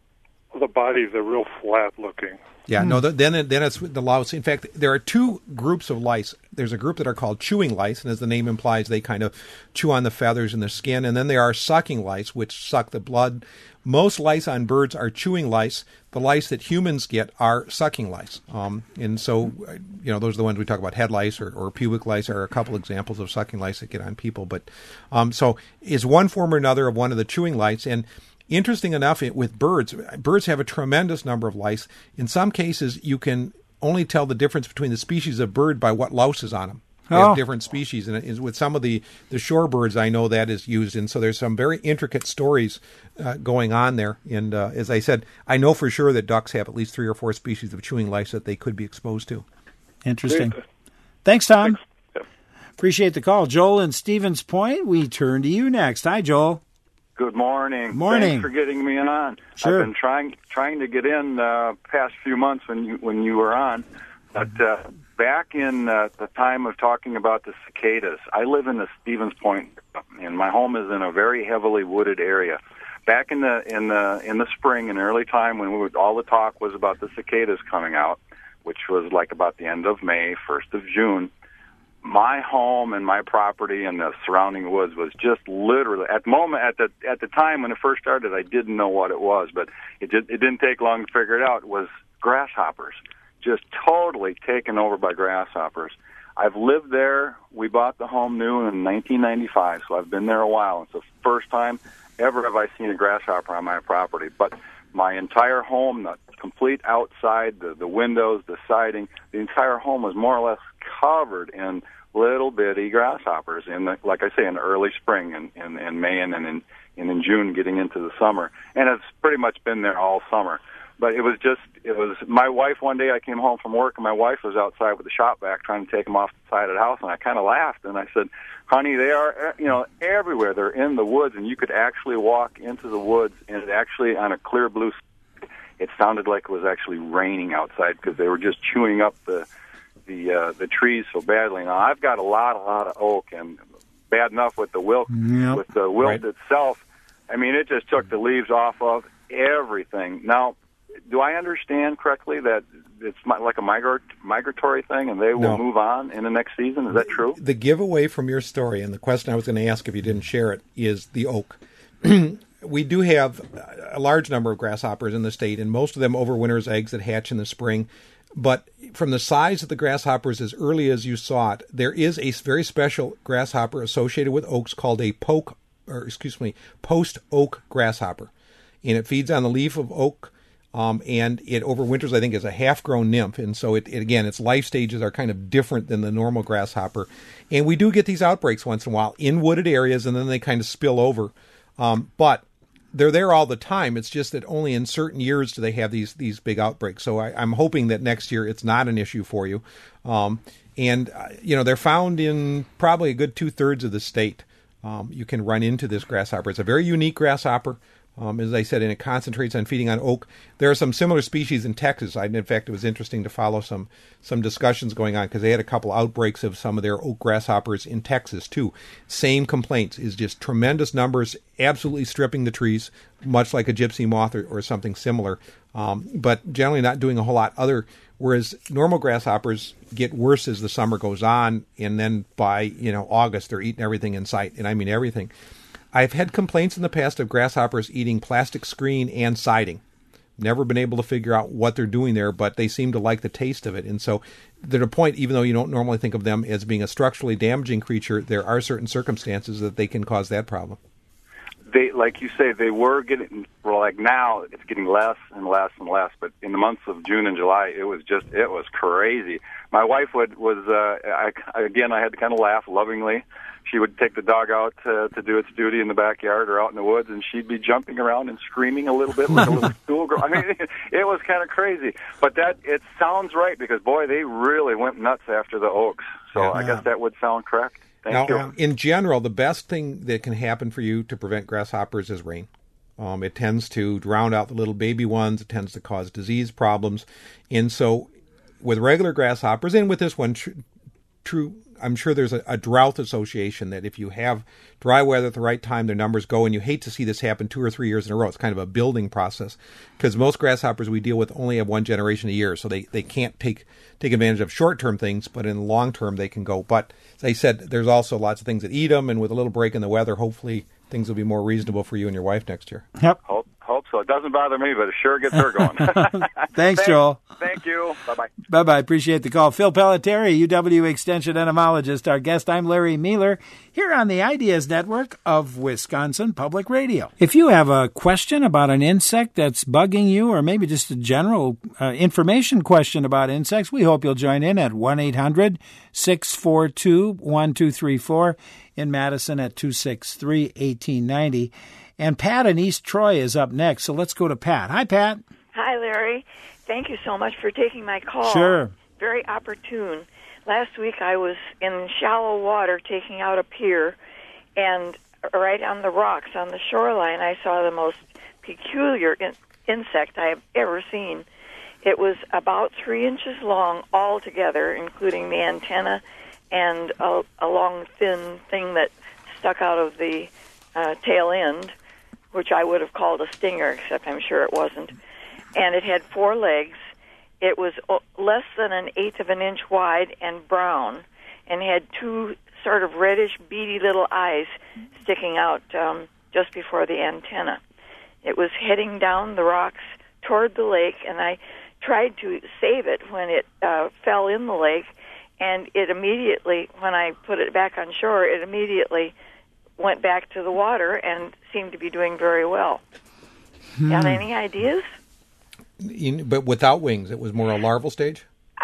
the body. They're real flat-looking. Yeah, no, then it's the louse. In fact, there are two groups of lice. There's a group that are called chewing lice, and as the name implies, they kind of chew on the feathers and the skin. And then there are sucking lice, which suck the blood. Most lice on birds are chewing lice. The lice that humans get are sucking lice. And so, those are the ones we talk about. Head lice or pubic lice are a couple examples of sucking lice that get on people. But so is one form or another of one of the chewing lice. And interesting enough, with birds have a tremendous number of lice. In some cases, you can only tell the difference between the species of bird by what louse is on them. They have different species, and with some of the shorebirds, I know that is used. And so there's some very intricate stories going on there. And as I said, I know for sure that ducks have at least 3 or 4 species of chewing lice that they could be exposed to. Interesting. Thanks, Tom. Appreciate the call. Joel in Stevens Point, we turn to you next. Hi, Joel. Good morning. Morning. Thanks for getting me on. Sure. I've been trying to get in past few months when you were on, but back in the time of talking about the cicadas, I live in the Stevens Point, and my home is in a very heavily wooded area. Back in the spring and early time when all the talk was about the cicadas coming out, which was like about the end of May, 1st of June. my home and my property and the surrounding woods was just literally at the time when it first started, I didn't know what it was, but it didn't take long to figure it out. It was grasshoppers, just totally taken over by grasshoppers. I've lived there. We bought the home new in 1995, so I've been there a while. It's the first time ever have I seen a grasshopper on my property. But my entire home, the complete outside, the windows, the siding, the entire home was more or less covered in little bitty grasshoppers like I say, in the early spring and May and in June getting into the summer. And it's pretty much been there all summer. But it was my wife, one day I came home from work and my wife was outside with the shop vac trying to take them off the side of the house, and I kind of laughed and I said, honey, they are, everywhere. They're in the woods, and you could actually walk into the woods, and it actually, on a clear blue sky, it sounded like it was actually raining outside because they were just chewing up the trees so badly. Now, I've got a lot of oak, and bad enough with the wilt, with the wilt itself. I mean, it just took the leaves off of everything. Now, do I understand correctly that it's like a migratory thing and they will move on in the next season? Is that true? The giveaway from your story, and the question I was going to ask if you didn't share it, is the oak. We do have a large number of grasshoppers in the state, and most of them overwinter as eggs that hatch in the spring. But from the size of the grasshoppers as early as you saw it, there is a very special grasshopper associated with oaks called a post-oak grasshopper. And it feeds on the leaf of oak. And it overwinters, I think, as a half-grown nymph. And so, again, its life stages are kind of different than the normal grasshopper. And we do get these outbreaks once in a while in wooded areas, and then they kind of spill over. But they're there all the time. It's just that only in certain years do they have these big outbreaks. So I'm hoping that next year it's not an issue for you. They're found in probably a good 2/3 of the state. You can run into this grasshopper. It's a very unique grasshopper. As I said, and it concentrates on feeding on oak. There are some similar species in Texas. In fact, it was interesting to follow some discussions going on because they had a couple outbreaks of some of their oak grasshoppers in Texas, too. Same complaints, is just tremendous numbers, absolutely stripping the trees, much like a gypsy moth or something similar, but generally not doing a whole lot other, whereas normal grasshoppers get worse as the summer goes on, and then by August, they're eating everything in sight, and I mean everything. I've had complaints in the past of grasshoppers eating plastic screen and siding. Never been able to figure out what they're doing there, but they seem to like the taste of it. And so they're at a point, even though you don't normally think of them as being a structurally damaging creature, there are certain circumstances that they can cause that problem. They, like you say, they were getting, now it's getting less and less and less, but in the months of June and July, it was crazy. My wife I had to kind of laugh lovingly. She would take the dog out to do its duty in the backyard or out in the woods, and she'd be jumping around and screaming a little bit like a little schoolgirl. I mean, it was kind of crazy. But it sounds right because, boy, they really went nuts after the oaks. So I guess that would sound correct. Thank you. In general, the best thing that can happen for you to prevent grasshoppers is rain. It tends to drown out the little baby ones. It tends to cause disease problems. And so with regular grasshoppers, and with this one, true, I'm sure there's a drought association that if you have dry weather at the right time, their numbers go, and you hate to see this happen 2 or 3 years in a row. It's kind of a building process because most grasshoppers we deal with only have one generation a year, so they can't take advantage of short-term things, but in the long term they can go. But as I said, there's also lots of things that eat them, and with a little break in the weather, hopefully things will be more reasonable for you and your wife next year. Yep. Hope so. It doesn't bother me, but it sure gets her going. Thanks, Joel. Thank you. Bye-bye. Bye-bye. Appreciate the call. Phil Pelletieri, UW Extension entomologist, our guest. I'm Larry Mueller, here on the Ideas Network of Wisconsin Public Radio. If you have a question about an insect that's bugging you, or maybe just a general information question about insects, we hope you'll join in at 1-800-642-1234, in Madison at 263-1890. And Pat in East Troy is up next, so let's go to Pat. Hi, Pat. Hi, Larry. Thank you so much for taking my call. Sure. Very opportune. Last week I was in shallow water taking out a pier, and right on the rocks on the shoreline I saw the most peculiar insect I have ever seen. It was about 3 inches long altogether, including the antenna and a long, thin thing that stuck out of the tail end, which I would have called a stinger, except I'm sure it wasn't. And it had 4 legs. It was less than 1/8 of an inch wide and brown, and had two sort of reddish, beady little eyes sticking out just before the antenna. It was heading down the rocks toward the lake, and I tried to save it when it fell in the lake, and it immediately, when I put it back on shore, it immediately went back to the water and seemed to be doing very well. Got any ideas? But without wings, it was more a larval stage?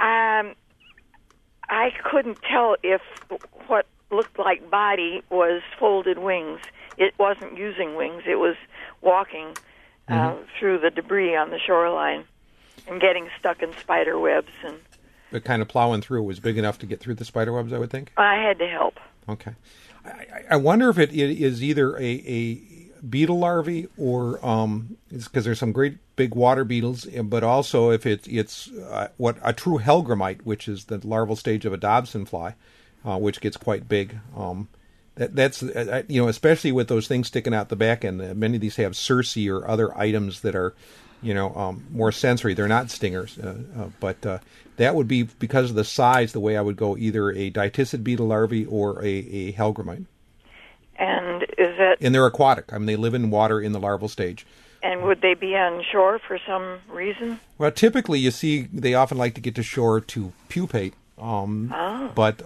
I couldn't tell if what looked like body was folded wings. It wasn't using wings. It was walking through the debris on the shoreline and getting stuck in spider webs. And but kind of plowing through. It was big enough to get through the spider webs, I would think? I had to help. Okay. I wonder if it is either a beetle larvae or because there's some great big water beetles, but also if it's what a true helgramite, which is the larval stage of a Dobson fly, which gets quite big. That's especially with those things sticking out the back end. Many of these have cerci or other items that are, more sensory. They're not stingers, but that would be because of the size. The way I would go, either a diticid beetle larvae or a helgramite. And is it? And they're aquatic. I mean, they live in water in the larval stage. And would they be on shore for some reason? Well, typically you see they often like to get to shore to pupate. But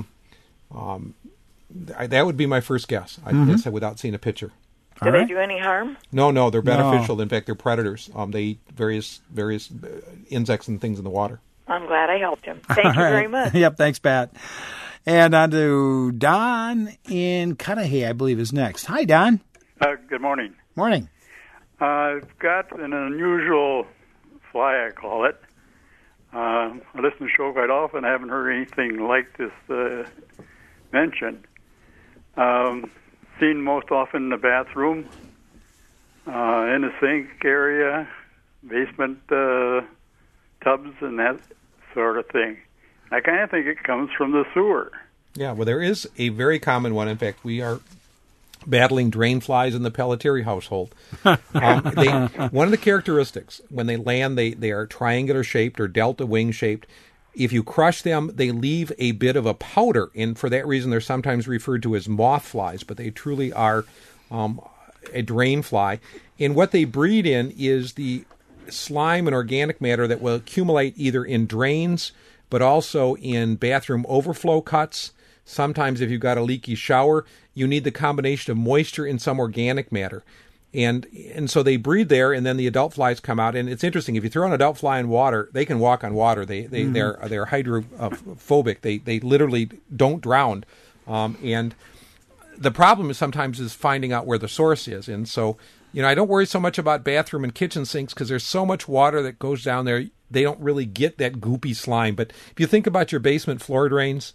that would be my first guess. I guess without seeing a picture. Do they do any harm? No, they're beneficial. In fact, they're predators. They eat various insects and things in the water. I'm glad I helped him. Thank you very much. Yep, thanks, Pat. And on to Don in Cudahy, I believe, is next. Hi, Don. Good morning. Morning. I've got an unusual fly, I call it. I listen to the show quite often. I haven't heard anything like this mentioned. Seen most often in the bathroom, in the sink area, basement tubs, and that sort of thing. I kind of think it comes from the sewer. Yeah, well, there is a very common one. In fact, we are battling drain flies in the Pelletieri household. One of the characteristics, when they land, they are triangular shaped or delta wing shaped. If you crush them, they leave a bit of a powder, and for that reason, they're sometimes referred to as moth flies, but they truly are a drain fly. And what they breed in is the slime and organic matter that will accumulate either in drains, but also in bathroom overflow cuts. Sometimes if you've got a leaky shower, you need the combination of moisture and some organic matter. And so they breed there, and then the adult flies come out. And it's interesting, if you throw an adult fly in water, they can walk on water. They're hydrophobic. They literally don't drown. And the problem is sometimes finding out where the source is. And so, I don't worry so much about bathroom and kitchen sinks because there's so much water that goes down there. They don't really get that goopy slime. But if you think about your basement floor drains,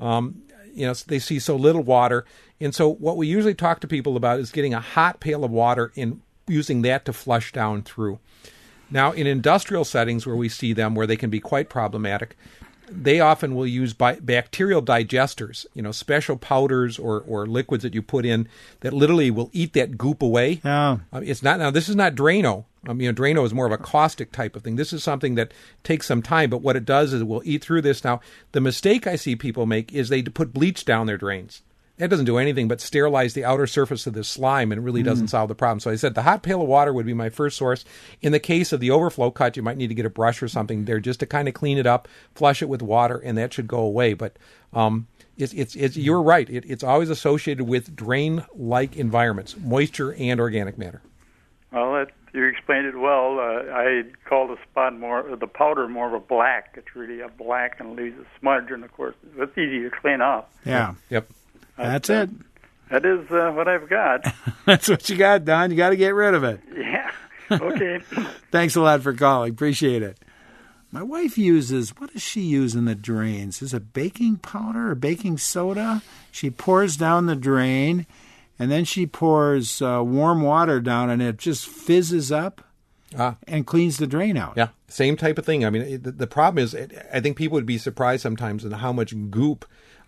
they see so little water. And so what we usually talk to people about is getting a hot pail of water and using that to flush down through. Now, in industrial settings where we see them, where they can be quite problematic, they often will use bacterial digesters, special powders or liquids that you put in that literally will eat that goop away. Oh. This is not Drano. Drano is more of a caustic type of thing. This is something that takes some time, but what it does is it will eat through this. Now, the mistake I see people make is they put bleach down their drains. That doesn't do anything but sterilize the outer surface of the slime, and it really doesn't solve the problem. So I said the hot pail of water would be my first source. In the case of the overflow cut, you might need to get a brush or something there just to kind of clean it up, flush it with water, and that should go away. But it's you're right. It's always associated with drain-like environments, moisture and organic matter. Well, you explained it well. I call the powder more of a black. It's really a black and leaves a smudge, and of course, it's easy to clean up. Yeah. Yep. That's it. That is what I've got. That's what you got, Don. You got to get rid of it. Yeah. Okay. Thanks a lot for calling. Appreciate it. My wife what does she use in the drains? Is it baking powder or baking soda? She pours down the drain, and then she pours warm water down, and it just fizzes up and cleans the drain out. Yeah, same type of thing. I mean, the problem is I think people would be surprised sometimes in how much goop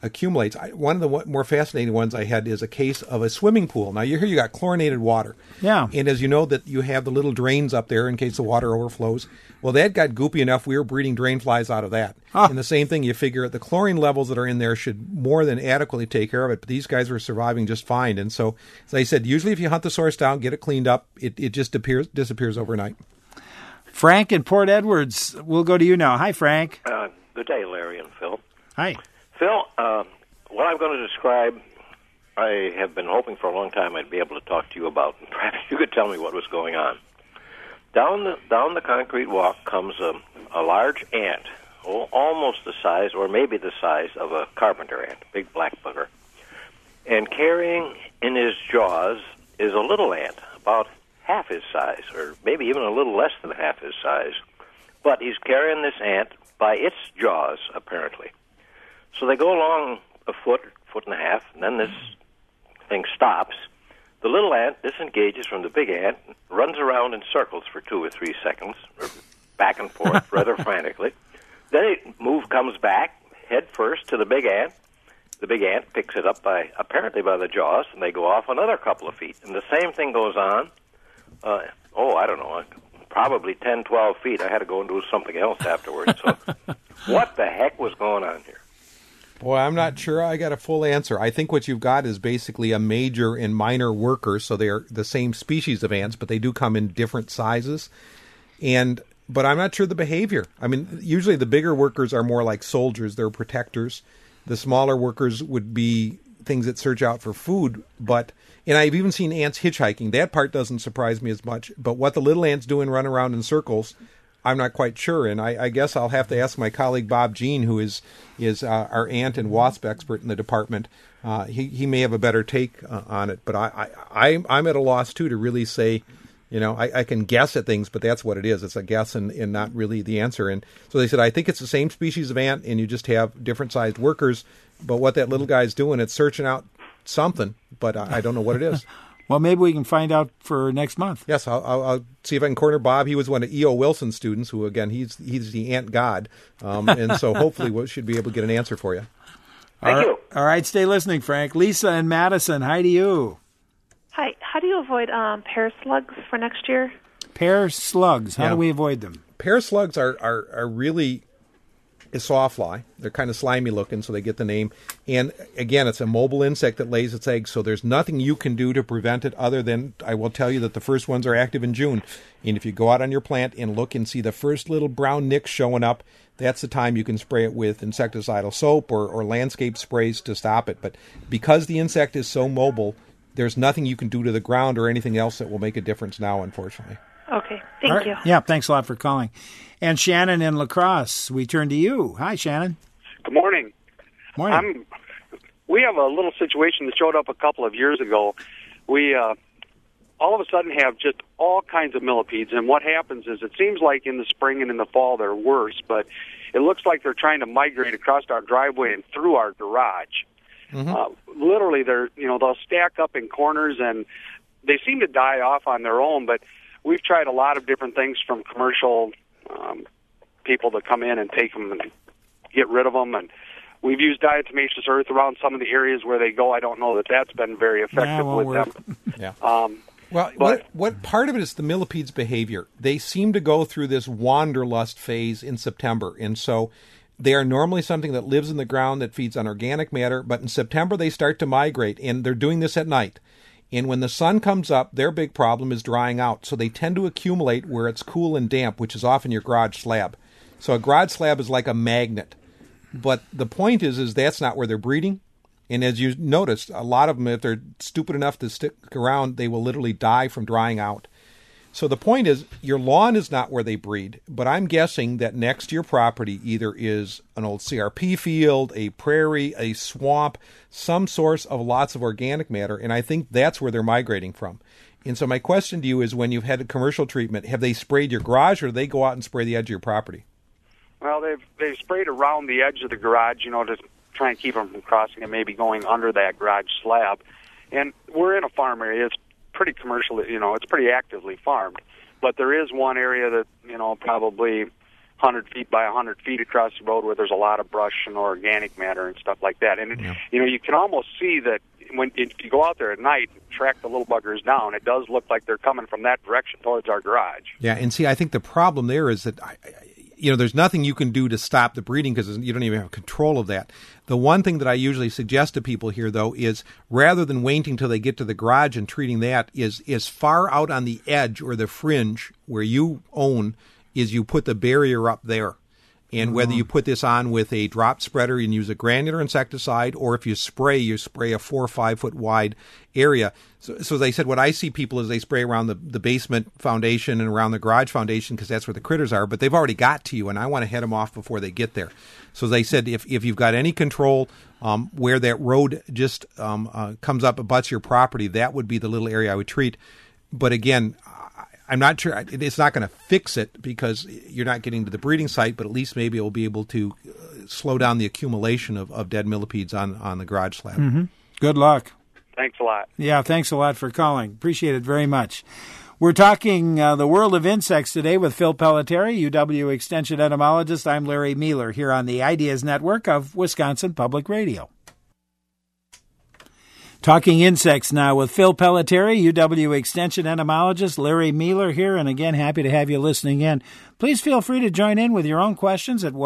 accumulates. One of the more fascinating ones I had is a case of a swimming pool. Now, here you got chlorinated water. Yeah. And as you know that you have the little drains up there in case the water overflows. Well, that got goopy enough, we were breeding drain flies out of that. Oh. And the same thing, you figure the chlorine levels that are in there should more than adequately take care of it, but these guys were surviving just fine. And so, as I said, usually if you hunt the source down, get it cleaned up, it just disappears overnight. Frank in Port Edwards, we'll go to you now. Hi, Frank. Good day, Larry and Phil. Hi. Phil, what I'm going to describe, I have been hoping for a long time I'd be able to talk to you about. Perhaps you could tell me what was going on. Down the concrete walk comes a large ant, almost the size, or maybe the size of a carpenter ant, big black bugger. And carrying in his jaws is a little ant, about half his size, or maybe even a little less than half his size. But he's carrying this ant by its jaws, apparently. So they go along a foot and a half, and then this thing stops. The little ant disengages from the big ant, runs around in circles for 2 or 3 seconds, or back and forth rather frantically. Then it comes back, head first to the big ant. The big ant picks it up apparently by the jaws, and they go off another couple of feet. And the same thing goes on, I don't know, probably 10, 12 feet. I had to go and do something else afterwards. So what the heck was going on here? Boy, I'm not sure I got a full answer. I think what you've got is basically a major and minor worker, so they're the same species of ants, but they do come in different sizes. But I'm not sure the behavior. I mean, usually the bigger workers are more like soldiers. They're protectors. The smaller workers would be things that search out for food. And I've even seen ants hitchhiking. That part doesn't surprise me as much. But what the little ants do and run around in circles, I'm not quite sure. And I guess I'll have to ask my colleague Bob Jean, who is our ant and wasp expert in the department. He may have a better take on it. But I'm at a loss, too, to really say, I can guess at things, but that's what it is. It's a guess and not really the answer. And so they said, I think it's the same species of ant, and you just have different-sized workers. But what that little guy's doing, it's searching out something, but I don't know what it is. Well, maybe we can find out for next month. Yes, I'll see if I can corner Bob. He was one of E.O. Wilson's students, who, again, he's the ant god. And so hopefully we should be able to get an answer for you. Thank you. All right, stay listening, Frank. Lisa in Madison, hi to you. Hi. How do you avoid pear slugs for next year? Pear slugs. How do we avoid them? Pear slugs are really a sawfly. They're kind of slimy looking, so they get the name. And again, it's a mobile insect that lays its eggs, so there's nothing you can do to prevent it other than I will tell you that the first ones are active in June. And if you go out on your plant and look and see the first little brown nicks showing up, that's the time you can spray it with insecticidal soap or landscape sprays to stop it. But because the insect is so mobile, there's nothing you can do to the ground or anything else that will make a difference now, unfortunately. Okay, thank you. Yeah, thanks a lot for calling. And Shannon in La Crosse, we turn to you. Hi, Shannon. Good morning. Morning. We have a little situation that showed up a couple of years ago. We all of a sudden have just all kinds of millipedes, and what happens is it seems like in the spring and in the fall they're worse, but it looks like they're trying to migrate across our driveway and through our garage. Mm-hmm. Literally, they'll stack up in corners, and they seem to die off on their own, but we've tried a lot of different things from commercial people to come in and take them and get rid of them, and we've used diatomaceous earth around some of the areas where they go. I don't know that that's been very effective with them. Yeah. What part of it is the millipedes' behavior. They seem to go through this wanderlust phase in September, and so they are normally something that lives in the ground that feeds on organic matter, but in September they start to migrate, and they're doing this at night. And when the sun comes up, their big problem is drying out. So they tend to accumulate where it's cool and damp, which is often your garage slab. So a garage slab is like a magnet. But the point is that's not where they're breeding. And as you noticed, a lot of them, if they're stupid enough to stick around, they will literally die from drying out. So the point is, your lawn is not where they breed, but I'm guessing that next to your property either is an old CRP field, a prairie, a swamp, some source of lots of organic matter, and I think that's where they're migrating from. And so my question to you is, when you've had a commercial treatment, have they sprayed your garage, or do they go out and spray the edge of your property? Well, they've sprayed around the edge of the garage, to try and keep them from crossing and maybe going under that garage slab. And we're in a farm area. It's pretty commercial, it's pretty actively farmed. But there is one area that, probably 100 feet by 100 feet across the road where there's a lot of brush and organic matter and stuff like that. And, you can almost see that if you go out there at night and track the little buggers down, it does look like they're coming from that direction towards our garage. Yeah, and see, I think the problem there is that, there's nothing you can do to stop the breeding because you don't even have control of that. The one thing that I usually suggest to people here, though, is rather than waiting till they get to the garage and treating that, is as far out on the edge or the fringe where you own is you put the barrier up there. And whether you put this on with a drop spreader and use a granular insecticide, or if you spray a 4 or 5 foot wide area. So they said what I see people is they spray around the basement foundation and around the garage foundation because that's where the critters are, but they've already got to you, and I want to head them off before they get there. So they said if you've got any control where that road just comes up, abuts your property, that would be the little area I would treat. But again, I'm not sure. It's not going to fix it because you're not getting to the breeding site, but at least maybe it will be able to slow down the accumulation of dead millipedes on the garage slab. Mm-hmm. Good luck. Thanks a lot. Yeah, thanks a lot for calling. Appreciate it very much. We're talking the world of insects today with Phil Pelletieri, UW Extension entomologist. I'm Larry Mueller here on the Ideas Network of Wisconsin Public Radio. Talking insects now with Phil Pelletieri, UW Extension entomologist. Larry Mueller here, and again, happy to have you listening in. Please feel free to join in with your own questions at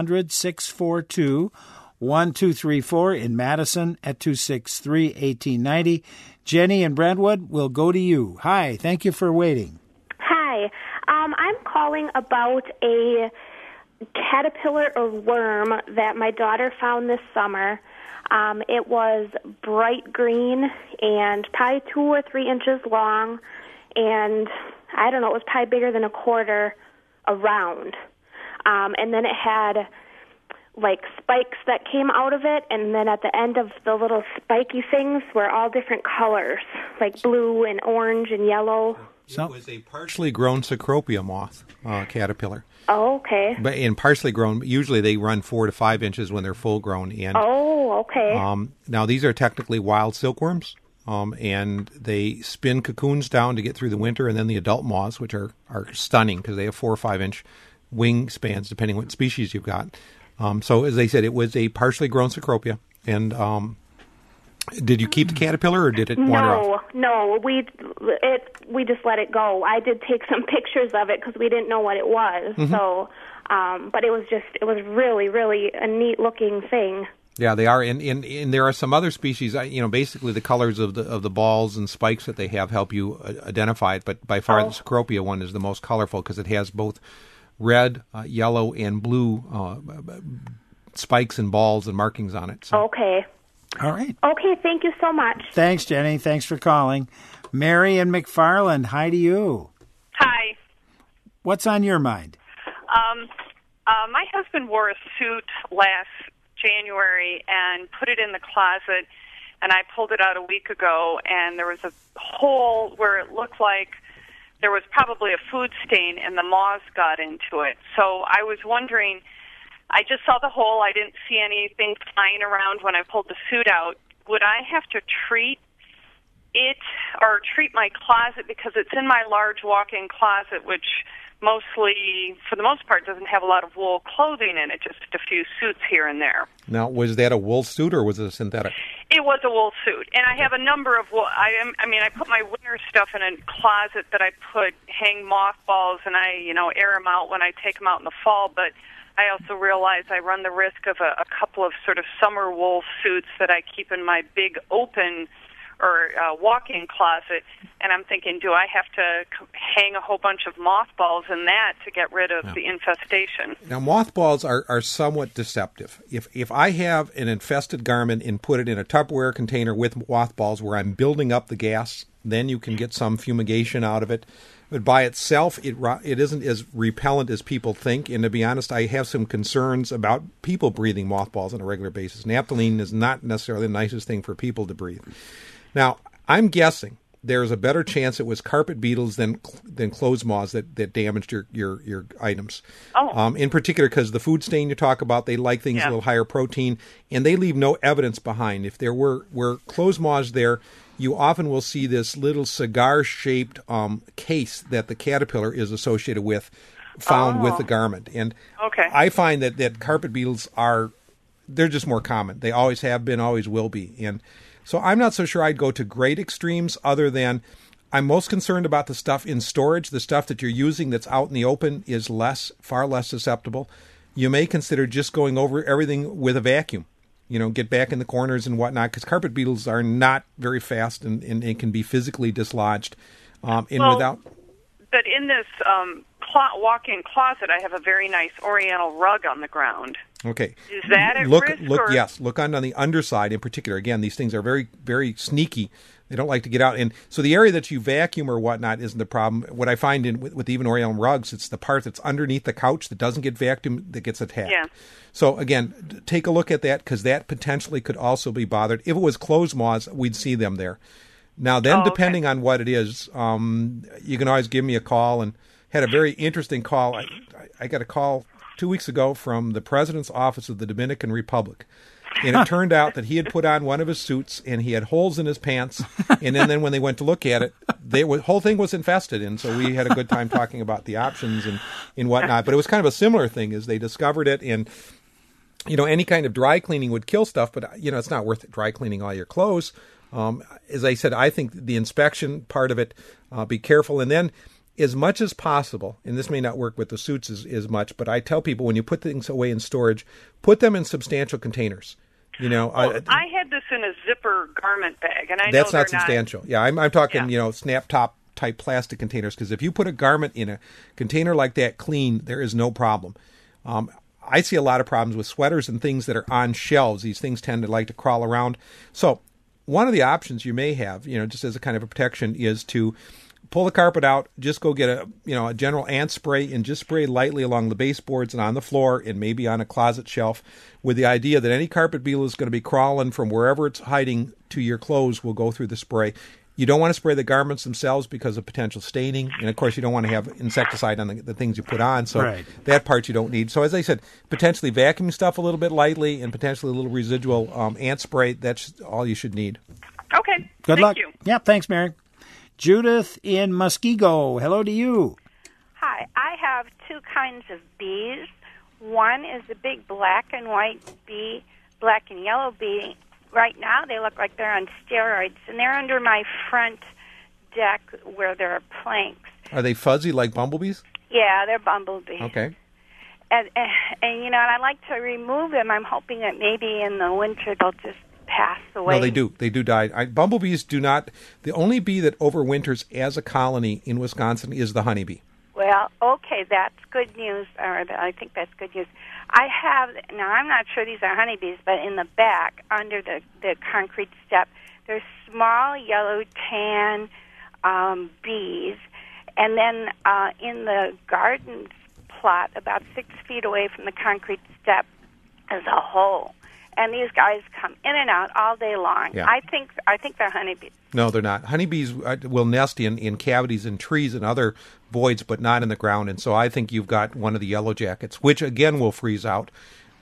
1-800-642-1234 in Madison at 263-1890. Jenny in Brentwood, we'll go to you. Hi, thank you for waiting. Hi, I'm calling about a caterpillar or worm that my daughter found this summer. It was bright green and probably 2 or 3 inches long, and I don't know, it was probably bigger than a quarter around. And then it had like spikes that came out of it, and then at the end of the little spiky things were all different colors, like blue and orange and yellow. It was a partially grown Cecropia moth caterpillar. Oh, okay. But in partially grown, usually they run 4 to 5 inches when they're full grown. And, okay. Now these are technically wild silkworms, and they spin cocoons down to get through the winter. And then the adult moths, which are stunning because they have 4 or 5 inch wingspans, depending what species you've got. So as they said, it was a partially grown Cecropia. And did you keep the caterpillar, or did it wander off? No, we just let it go. I did take some pictures of it because we didn't know what it was. Mm-hmm. So, but it was really, really a neat looking thing. Yeah, they are, and there are some other species. Basically the colors of the balls and spikes that they have help you identify it. But by far, the Cecropia one is the most colorful because it has both red, yellow, and blue spikes and balls and markings on it. So. Okay. All right. Okay, thank you so much. Thanks, Jenny. Thanks for calling. Mary and McFarland, hi to you. Hi. What's on your mind? My husband wore a suit last January and put it in the closet, and I pulled it out a week ago, and there was a hole where it looked like there was probably a food stain, and the moths got into it. So I was wondering, I just saw the hole. I didn't see anything flying around when I pulled the suit out. Would I have to treat it or treat my closet because it's in my large walk-in closet, which mostly, for the most part, doesn't have a lot of wool clothing in it, just a few suits here and there. Now, was that a wool suit or was it a synthetic? It was a wool suit, and I have a number of wool. I put my winter stuff in a closet that I hang mothballs, and I, air them out when I take them out in the fall, but I also realize I run the risk of a couple of sort of summer wool suits that I keep in my big open or walk-in closet, and I'm thinking, do I have to hang a whole bunch of mothballs in that to get rid of the infestation? Now, mothballs are somewhat deceptive. If I have an infested garment and put it in a Tupperware container with mothballs where I'm building up the gas, then you can get some fumigation out of it. But by itself, it isn't as repellent as people think. And to be honest, I have some concerns about people breathing mothballs on a regular basis. Naphthalene is not necessarily the nicest thing for people to breathe. Now, I'm guessing there's a better chance it was carpet beetles than clothes moths that damaged your items. Oh. In particular, because the food stain you talk about, they like things a little higher protein, and they leave no evidence behind. If there were clothes moths there, you often will see this little cigar-shaped case that the caterpillar is associated with found with the garment. And Okay. I find that carpet beetles they're just more common. They always have been, always will be. And so I'm not so sure I'd go to great extremes, other than I'm most concerned about the stuff in storage. The stuff that you're using that's out in the open is far less susceptible. You may consider just going over everything with a vacuum. Get back in the corners and whatnot, because carpet beetles are not very fast and it can be physically dislodged. But in this walk-in closet, I have a very nice Oriental rug on the ground. Okay. Is that at risk? Yes. Look on the underside in particular. Again, these things are very, very sneaky. They don't like to get out. And so the area that you vacuum or whatnot isn't the problem. What I find with even Oriental rugs, it's the part that's underneath the couch that doesn't get vacuumed that gets attacked. Yeah. So again, take a look at that, because that potentially could also be bothered. If it was closed moths, we'd see them there. Now then, depending on what it is, you can always give me a call. And had a very interesting call. I got a call 2 weeks ago from the President's Office of the Dominican Republic. And it turned out that he had put on one of his suits and he had holes in his pants. And then when they went to look at it, the whole thing was infested. And so we had a good time talking about the options and whatnot. But it was kind of a similar thing, as they discovered it. And, any kind of dry cleaning would kill stuff, but, it's not worth it dry cleaning all your clothes. As I said, I think the inspection part of it, be careful. And then, as much as possible, and this may not work with the suits as much, but I tell people, when you put things away in storage, put them in substantial containers. I had this in a zipper garment bag, and I that's know not substantial. Yeah, I'm talking, snap top type plastic containers, because if you put a garment in a container like that clean, there is no problem. I see a lot of problems with sweaters and things that are on shelves. These things tend to like to crawl around. So one of the options you may have, just as a kind of a protection, is to pull the carpet out, just go get a general ant spray and just spray lightly along the baseboards and on the floor and maybe on a closet shelf, with the idea that any carpet beetle is going to be crawling from wherever it's hiding to your clothes will go through the spray. You don't want to spray the garments themselves because of potential staining. And, of course, you don't want to have insecticide on the things you put on. So that part you don't need. So, as I said, potentially vacuum stuff a little bit lightly and potentially a little residual ant spray. That's all you should need. Okay. Good luck. Thank you. Yeah, thanks, Mary. Judith in Muskego. Hello to you. Hi. I have two kinds of bees. One is the big black and white bee, black and yellow bee. Right now they look like they're on steroids, and they're under my front deck where there are planks. Are they fuzzy like bumblebees? Yeah, they're bumblebees. Okay. And and I'd like to remove them. I'm hoping that maybe in the winter they'll just pass away. No, they do. They do die. Bumblebees do not. The only bee that overwinters as a colony in Wisconsin is the honeybee. Well, okay, that's good news, or I think that's good news. I have, now I'm not sure these are honeybees, but in the back, under the concrete step, there's small yellow tan bees, and then in the garden plot, about 6 feet away from the concrete step, is a hole. And these guys come in and out all day long. Yeah. I think they're honeybees. No, they're not. Honeybees will nest in cavities in trees and other voids, but not in the ground. And so I think you've got one of the yellow jackets, which again will freeze out.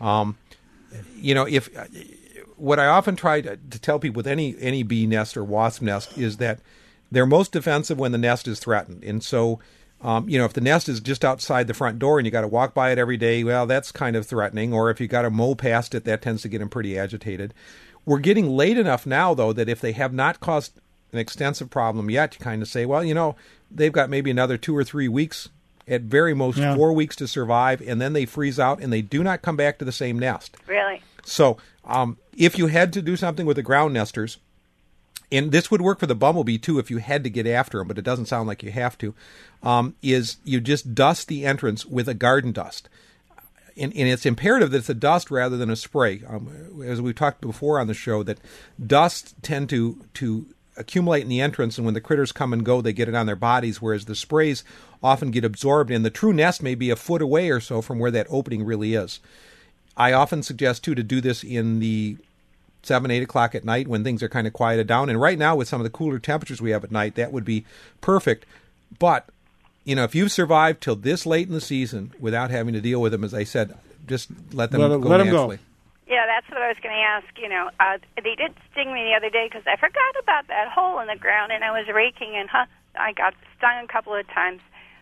If what I often try to tell people with any bee nest or wasp nest is that they're most defensive when the nest is threatened. And so, if the nest is just outside the front door and you got to walk by it every day, well, that's kind of threatening. Or if you got to mow past it, that tends to get them pretty agitated. We're getting late enough now, though, that if they have not caused an extensive problem yet, you kind of say, well, they've got maybe another 2 or 3 weeks, at very most 4 weeks to survive, and then they freeze out and they do not come back to the same nest. Really? So if you had to do something with the ground nesters, and this would work for the bumblebee, too, if you had to get after them, but it doesn't sound like you have to, is you just dust the entrance with a garden dust. And it's imperative that it's a dust rather than a spray. As we've talked before on the show, that dust tend to accumulate in the entrance, and when the critters come and go, they get it on their bodies, whereas the sprays often get absorbed, and the true nest may be a foot away or so from where that opening really is. I often suggest, too, to do this in the 7, 8 o'clock at night when things are kind of quieted down. And right now, with some of the cooler temperatures we have at night, that would be perfect. But, if you've survived till this late in the season without having to deal with them, as I said, just let them go naturally. Yeah, that's what I was going to ask. They did sting me the other day because I forgot about that hole in the ground, and I was raking, and I got stung a couple of times.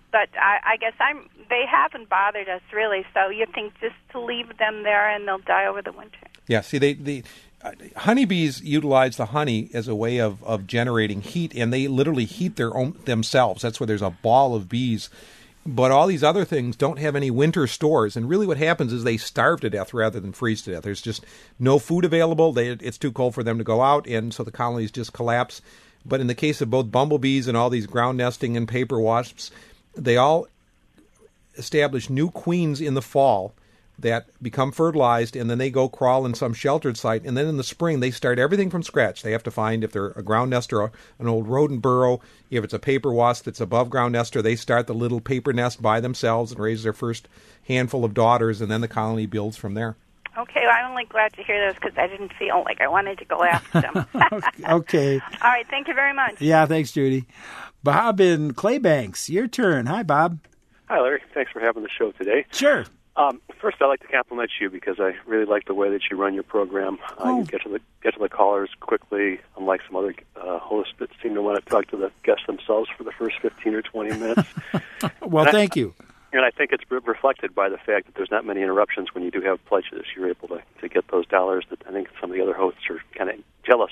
But I guess they haven't bothered us really. So you think just to leave them there and they'll die over the winter? Yeah. See, the honeybees utilize the honey as a way of generating heat, and they literally heat themselves. That's why there's a ball of bees. But all these other things don't have any winter stores, and really what happens is they starve to death rather than freeze to death. There's just no food available. It's too cold for them to go out, and so the colonies just collapse. But in the case of both bumblebees and all these ground nesting and paper wasps, they all establish new queens in the fall that become fertilized, and then they go crawl in some sheltered site. And then in the spring, they start everything from scratch. They have to find, if they're a ground nester, an old rodent burrow. If it's a paper wasp that's above ground nester, they start the little paper nest by themselves and raise their first handful of daughters, and then the colony builds from there. Okay, well, I'm only glad to hear this because I didn't feel like I wanted to go after them. Okay. All right, thank you very much. Yeah, thanks, Judy. Bob in Claybanks, your turn. Hi, Bob. Hi, Larry. Thanks for having the show today. Sure. First, I'd like to compliment you because I really like the way that you run your program. You get to the callers quickly, unlike some other hosts that seem to want to talk to the guests themselves for the first 15 or 20 minutes. Well, thank you. And I think it's reflected by the fact that there's not many interruptions when you do have pledges. You're able to get those dollars that I think some of the other hosts are kind of jealous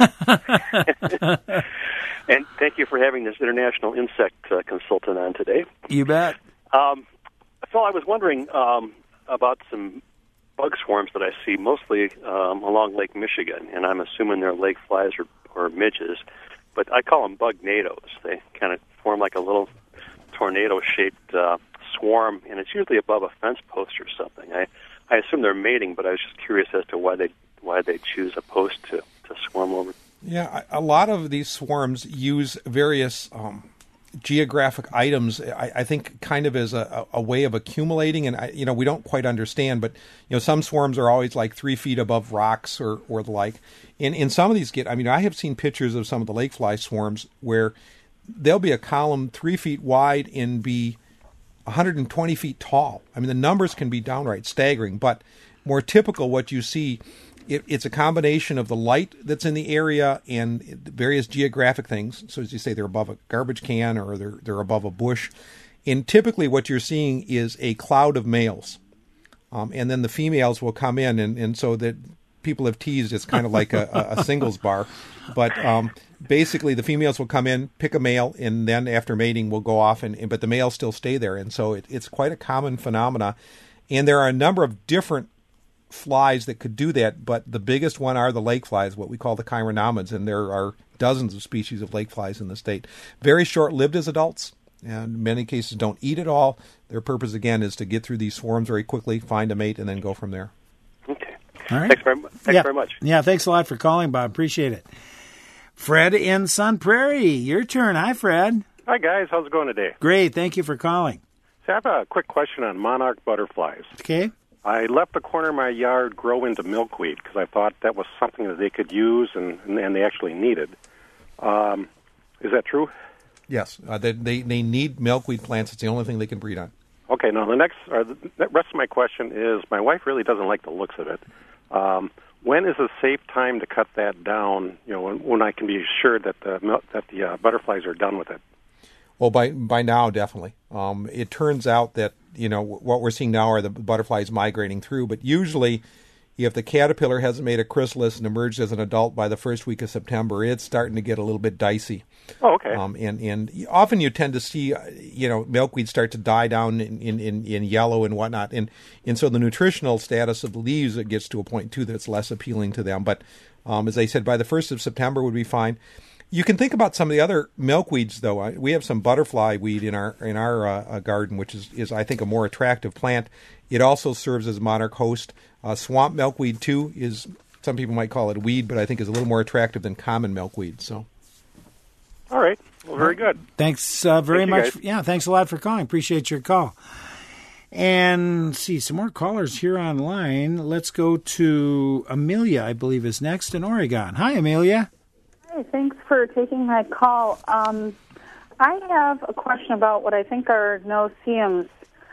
of. And thank you for having this international insect consultant on today. You bet. Phil, I was wondering about some bug swarms that I see mostly along Lake Michigan, and I'm assuming they're lake flies or midges, but I call them bug-nados. They kind of form like a little tornado-shaped swarm, and it's usually above a fence post or something. I assume they're mating, but I was just curious as to why they choose a post to swarm over. Yeah, a lot of these swarms use various geographic items, I think, kind of as a way of accumulating, and we don't quite understand, but some swarms are always like 3 feet above rocks or the like. And some of these I have seen pictures of some of the lake fly swarms where there'll be a column 3 feet wide and be 120 feet tall. I mean, the numbers can be downright staggering, but more typical what you see, it's a combination of the light that's in the area and various geographic things. So as you say, they're above a garbage can or they're above a bush. And typically what you're seeing is a cloud of males. And then the females will come in, and so that people have teased it's kind of like a singles bar. But basically the females will come in, pick a male, and then after mating will go off, but the males still stay there. And so it's quite a common phenomena. And there are a number of different flies that could do that, but the biggest one are the lake flies, what we call the chironomids, and there are dozens of species of lake flies in the state. Very short-lived as adults, and in many cases don't eat at all. Their purpose, again, is to get through these swarms very quickly, find a mate, and then go from there. Okay. All right. Thanks very much. Yeah, thanks a lot for calling, Bob. Appreciate it. Fred in Sun Prairie, your turn. Hi, Fred. Hi, guys. How's it going today? Great. Thank you for calling. So I have a quick question on monarch butterflies. Okay. I left the corner of my yard grow into milkweed because I thought that was something that they could use and they actually needed. Is that true? Yes. They need milkweed plants. It's the only thing they can breed on. Okay. Now, the rest of my question is my wife really doesn't like the looks of it. When is a safe time to cut that down, when I can be assured that the butterflies are done with it? Well, by now, definitely. It turns out that, what we're seeing now are the butterflies migrating through, but usually if the caterpillar hasn't made a chrysalis and emerged as an adult by the first week of September, it's starting to get a little bit dicey. Oh, okay. And often you tend to see, milkweed start to die down in yellow and whatnot. And so the nutritional status of the leaves, it gets to a point, too, that's less appealing to them. But as I said, by the 1st of September would be fine. You can think about some of the other milkweeds, though. We have some butterfly weed in our garden, which is I think a more attractive plant. It also serves as a monarch host. Swamp milkweed too is, some people might call it a weed, but I think is a little more attractive than common milkweed. So, all right, well, very good. Thanks very much. Guys. Yeah, thanks a lot for calling. Appreciate your call. And see some more callers here online. Let's go to Amelia, I believe, is next in Oregon. Hi, Amelia. Hi, thanks for taking my call. I have a question about what I think are no-see-ums.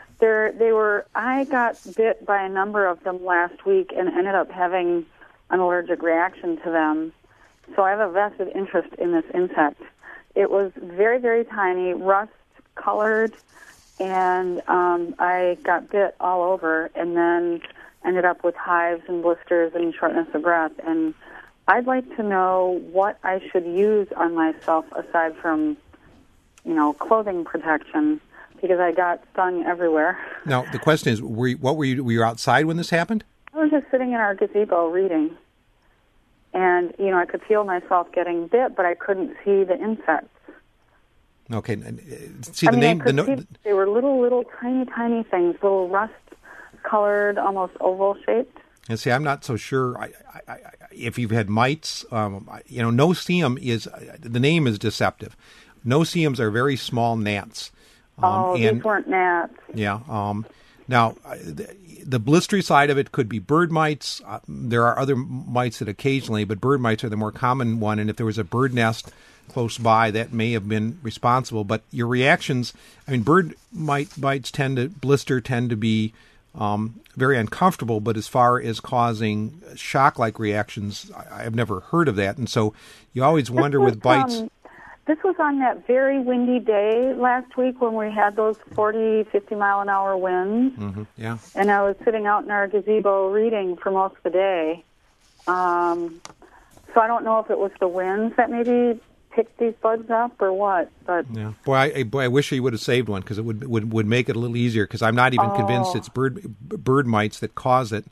I got bit by a number of them last week and ended up having an allergic reaction to them. So I have a vested interest in this insect. It was very, very tiny, rust colored, and I got bit all over, and then ended up with hives and blisters and shortness of breath. And I'd like to know what I should use on myself aside from, clothing protection, because I got stung everywhere. Now, the question is, were you outside when this happened? I was just sitting in our gazebo reading, and, I could feel myself getting bit, but I couldn't see the insects. Okay. See, the name... They were little, tiny things, little rust-colored, almost oval-shaped. And see, I'm not so sure if you've had mites. No-see-um is... The name is deceptive. No-see-ums are very small gnats. These weren't gnats. Yeah. Now, the blistery side of it could be bird mites. There are other mites that occasionally, but bird mites are the more common one. And if there was a bird nest close by, that may have been responsible. But your reactions, bird bites tend to be very uncomfortable. But as far as causing shock-like reactions, I've never heard of that. And so you always wonder with bites... This was on that very windy day last week when we had those 40, 50-mile-an-hour winds. Mm-hmm. Yeah. And I was sitting out in our gazebo reading for most of the day. So I don't know if it was the winds that maybe picked these bugs up or what. But yeah. Boy, I wish you would have saved one, because it would make it a little easier, because I'm not even convinced it's bird mites that cause it.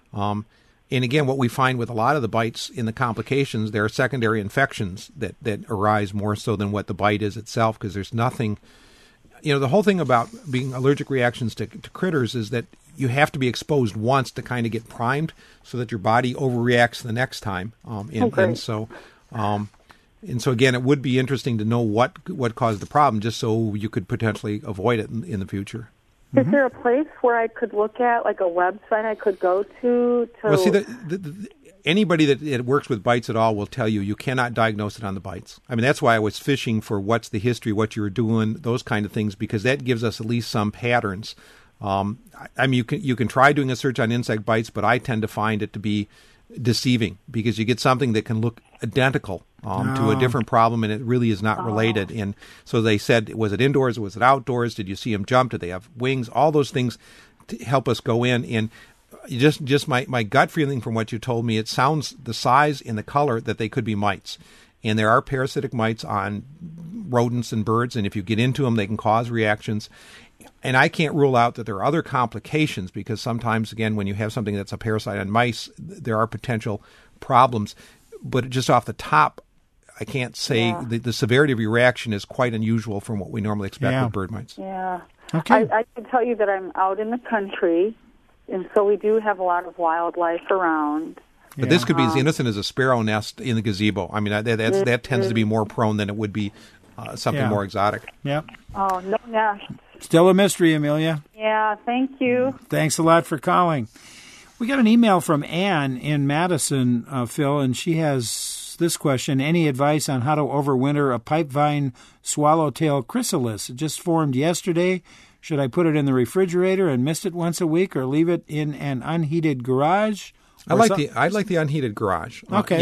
And again, what we find with a lot of the bites in the complications, there are secondary infections that arise more so than what the bite is itself, because there's nothing... the whole thing about being allergic reactions to critters is that you have to be exposed once to kind of get primed so that your body overreacts the next time. And so again, it would be interesting to know what caused the problem, just so you could potentially avoid it in the future. Is there a place where I could look at, like a website I could go to? Well, see, anybody that works with bites at all will tell you cannot diagnose it on the bites. That's why I was fishing for what's the history, what you were doing, those kind of things, because that gives us at least some patterns. You can try doing a search on insect bites, but I tend to find it to be deceiving, because you get something that can look identical to a different problem, and it really is not related. And so they said, was it indoors or was it outdoors? Did you see them jump? Did they have wings? All those things to help us go in. And just my gut feeling from what you told me, it sounds the size and the color that they could be mites. And there are parasitic mites on rodents and birds, and if you get into them, they can cause reactions. And I can't rule out that there are other complications, because sometimes, again, when you have something that's a parasite on mice, there are potential problems. But just off the top, I can't say the severity of your reaction is quite unusual from what we normally expect with bird mites. Yeah. Okay. I can tell you that I'm out in the country, and so we do have a lot of wildlife around. But this could be as innocent as a sparrow nest in the gazebo. That tends to be more prone than it would be something more exotic. Yeah. Oh, no nest. Still a mystery, Amelia. Yeah, thank you. Thanks a lot for calling. We got an email from Ann in Madison, Phil, and she has this question. Any advice on how to overwinter a pipevine swallowtail chrysalis? It just formed yesterday. Should I put it in the refrigerator and mist it once a week, or leave it in an unheated garage? I like the unheated garage. Okay.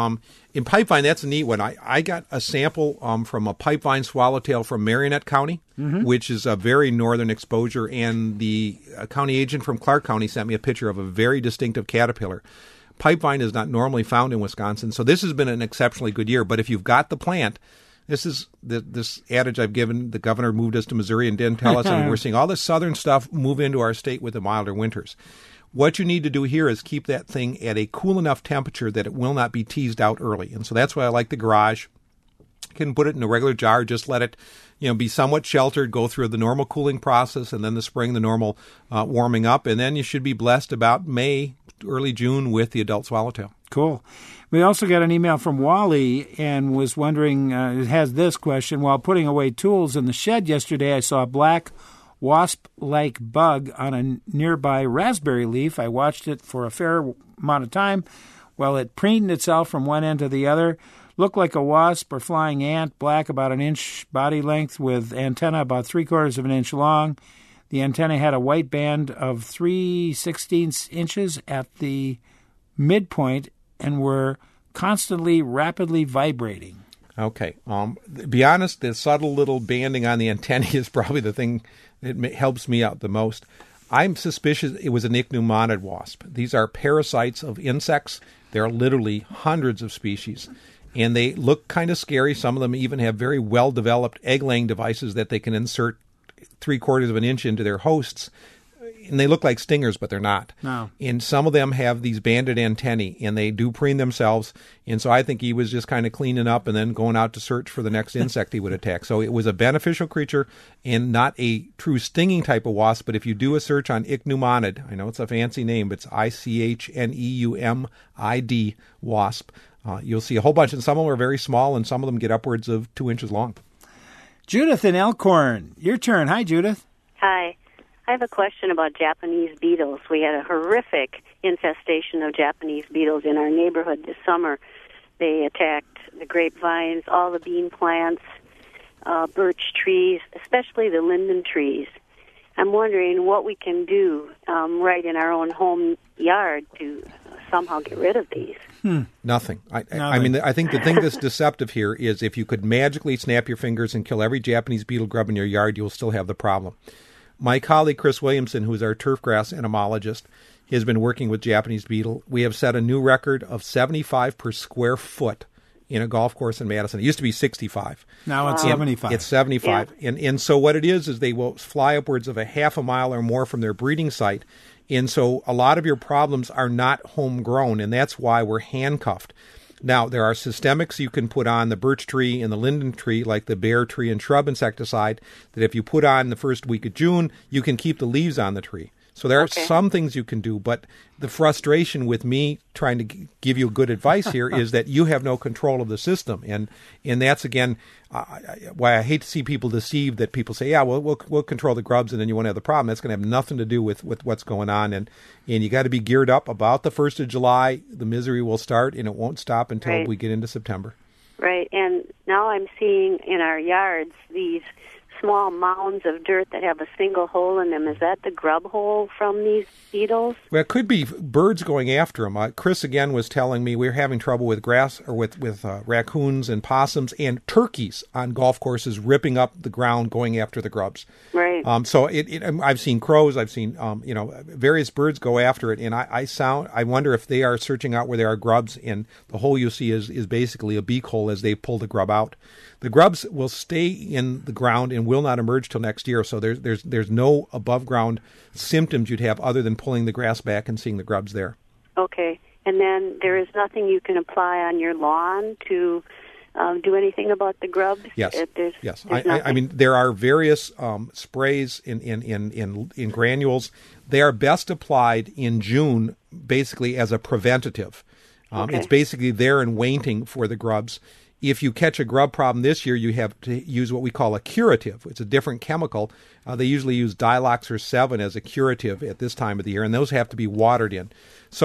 In pipevine, that's a neat one. I got a sample from a pipevine swallowtail from Marinette County, which is a very northern exposure, and the county agent from Clark County sent me a picture of a very distinctive caterpillar. Pipevine is not normally found in Wisconsin, so this has been an exceptionally good year. But if you've got the plant, this is this adage I've given. The governor moved us to Missouri and didn't tell us, and we're seeing all this southern stuff move into our state with the milder winters. What you need to do here is keep that thing at a cool enough temperature that it will not be teased out early. And so that's why I like the garage. You can put it in a regular jar, just let it be somewhat sheltered, go through the normal cooling process, and then the spring, the normal warming up. And then you should be blessed about May, early June with the adult swallowtail. Cool. We also got an email from Wally and was wondering, it has this question. While putting away tools in the shed yesterday, I saw a black wasp-like bug on a nearby raspberry leaf. I watched it for a fair amount of time while it preened itself from one end to the other. Looked like a wasp or flying ant, black, about an inch body length, with antenna about 3/4 of an inch long. The antenna had a white band of 3/16 inches at the midpoint and were constantly, rapidly vibrating. Okay. Be honest, the subtle little banding on the antennae is probably the thing that helps me out the most. I'm suspicious it was an ichneummonid wasp. These are parasites of insects. There are literally hundreds of species, and they look kind of scary. Some of them even have very well-developed egg-laying devices that they can insert 3/4 of an inch into their hosts, and they look like stingers, but they're not. No. And some of them have these banded antennae, and they do preen themselves. And so I think he was just kind of cleaning up and then going out to search for the next insect he would attack. So it was a beneficial creature and not a true stinging type of wasp. But if you do a search on ichneummonid, I know it's a fancy name, but it's ICHNEUMID wasp, you'll see a whole bunch. And some of them are very small, and some of them get upwards of 2 inches long. Judith in Elkhorn, your turn. Hi, Judith. Hi. I have a question about Japanese beetles. We had a horrific infestation of Japanese beetles in our neighborhood this summer. They attacked the grapevines, all the bean plants, birch trees, especially the linden trees. I'm wondering what we can do right in our own home yard to somehow get rid of these. Nothing. I mean, I think the thing that's deceptive here is if you could magically snap your fingers and kill every Japanese beetle grub in your yard, you'll still have the problem. My colleague Chris Williamson, who's our turfgrass entomologist, has been working with Japanese beetle. We have set a new record of 75 per square foot in a golf course in Madison. It used to be 65. Now it's 75. It's 75. Yeah. And so what it is they will fly upwards of a half a mile or more from their breeding site. And so a lot of your problems are not homegrown, and that's why we're handcuffed. Now, there are systemics you can put on the birch tree and the linden tree, like the bear tree and shrub insecticide, that if you put on the first week of June, you can keep the leaves on the tree. So there are some things you can do, but the frustration with me trying to give you good advice here is that you have no control of the system. And that's, again, why I hate to see people deceived that people say, yeah, we'll control the grubs and then you won't have the problem. That's going to have nothing to do with what's going on. And you got to be geared up. About the 1st of July, the misery will start, and it won't stop until we get into September. Right. And now I'm seeing in our yards these small mounds of dirt that have a single hole in them. Is that the grub hole from these beetles? Well, it could be birds going after them. Chris, again, was telling me we're having trouble with grass or with raccoons and possums and turkeys on golf courses ripping up the ground going after the grubs. Right. So I've seen crows. I've seen various birds go after it, and I wonder if they are searching out where there are grubs, and the hole you see is basically a beak hole as they pull the grub out. The grubs will stay in the ground and will not emerge till next year. So there's no above ground symptoms you'd have other than pulling the grass back and seeing the grubs there. Okay, and then there is nothing you can apply on your lawn to do anything about the grubs? Yes. There's I mean, there are various sprays in granules. They are best applied in June, basically as a preventative. It's basically there and waiting for the grubs. If you catch a grub problem this year, you have to use what we call a curative. It's a different chemical. They usually use Diloxor 7 as a curative at this time of the year, and those have to be watered in.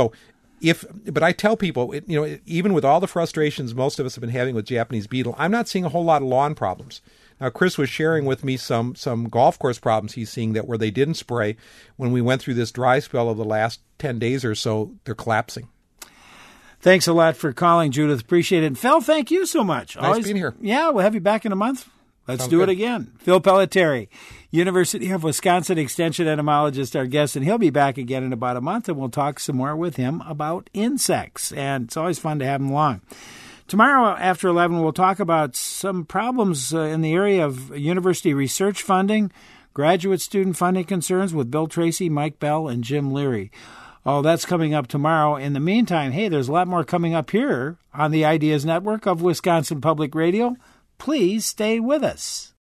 But I tell people, even with all the frustrations most of us have been having with Japanese beetle, I'm not seeing a whole lot of lawn problems. Now, Chris was sharing with me some golf course problems he's seeing where they didn't spray. When we went through this dry spell of the last 10 days or so, they're collapsing. Thanks a lot for calling, Judith. Appreciate it. And Phil, thank you so much. Nice being here. Yeah, we'll have you back in a month. Let's do it again. Phil Pelletieri, University of Wisconsin Extension entomologist, our guest, and he'll be back again in about a month, and we'll talk some more with him about insects. And it's always fun to have him along. Tomorrow after 11, we'll talk about some problems in the area of university research funding, graduate student funding concerns with Bill Tracy, Mike Bell, and Jim Leary. Oh, that's coming up tomorrow. In the meantime, hey, there's a lot more coming up here on the Ideas Network of Wisconsin Public Radio. Please stay with us.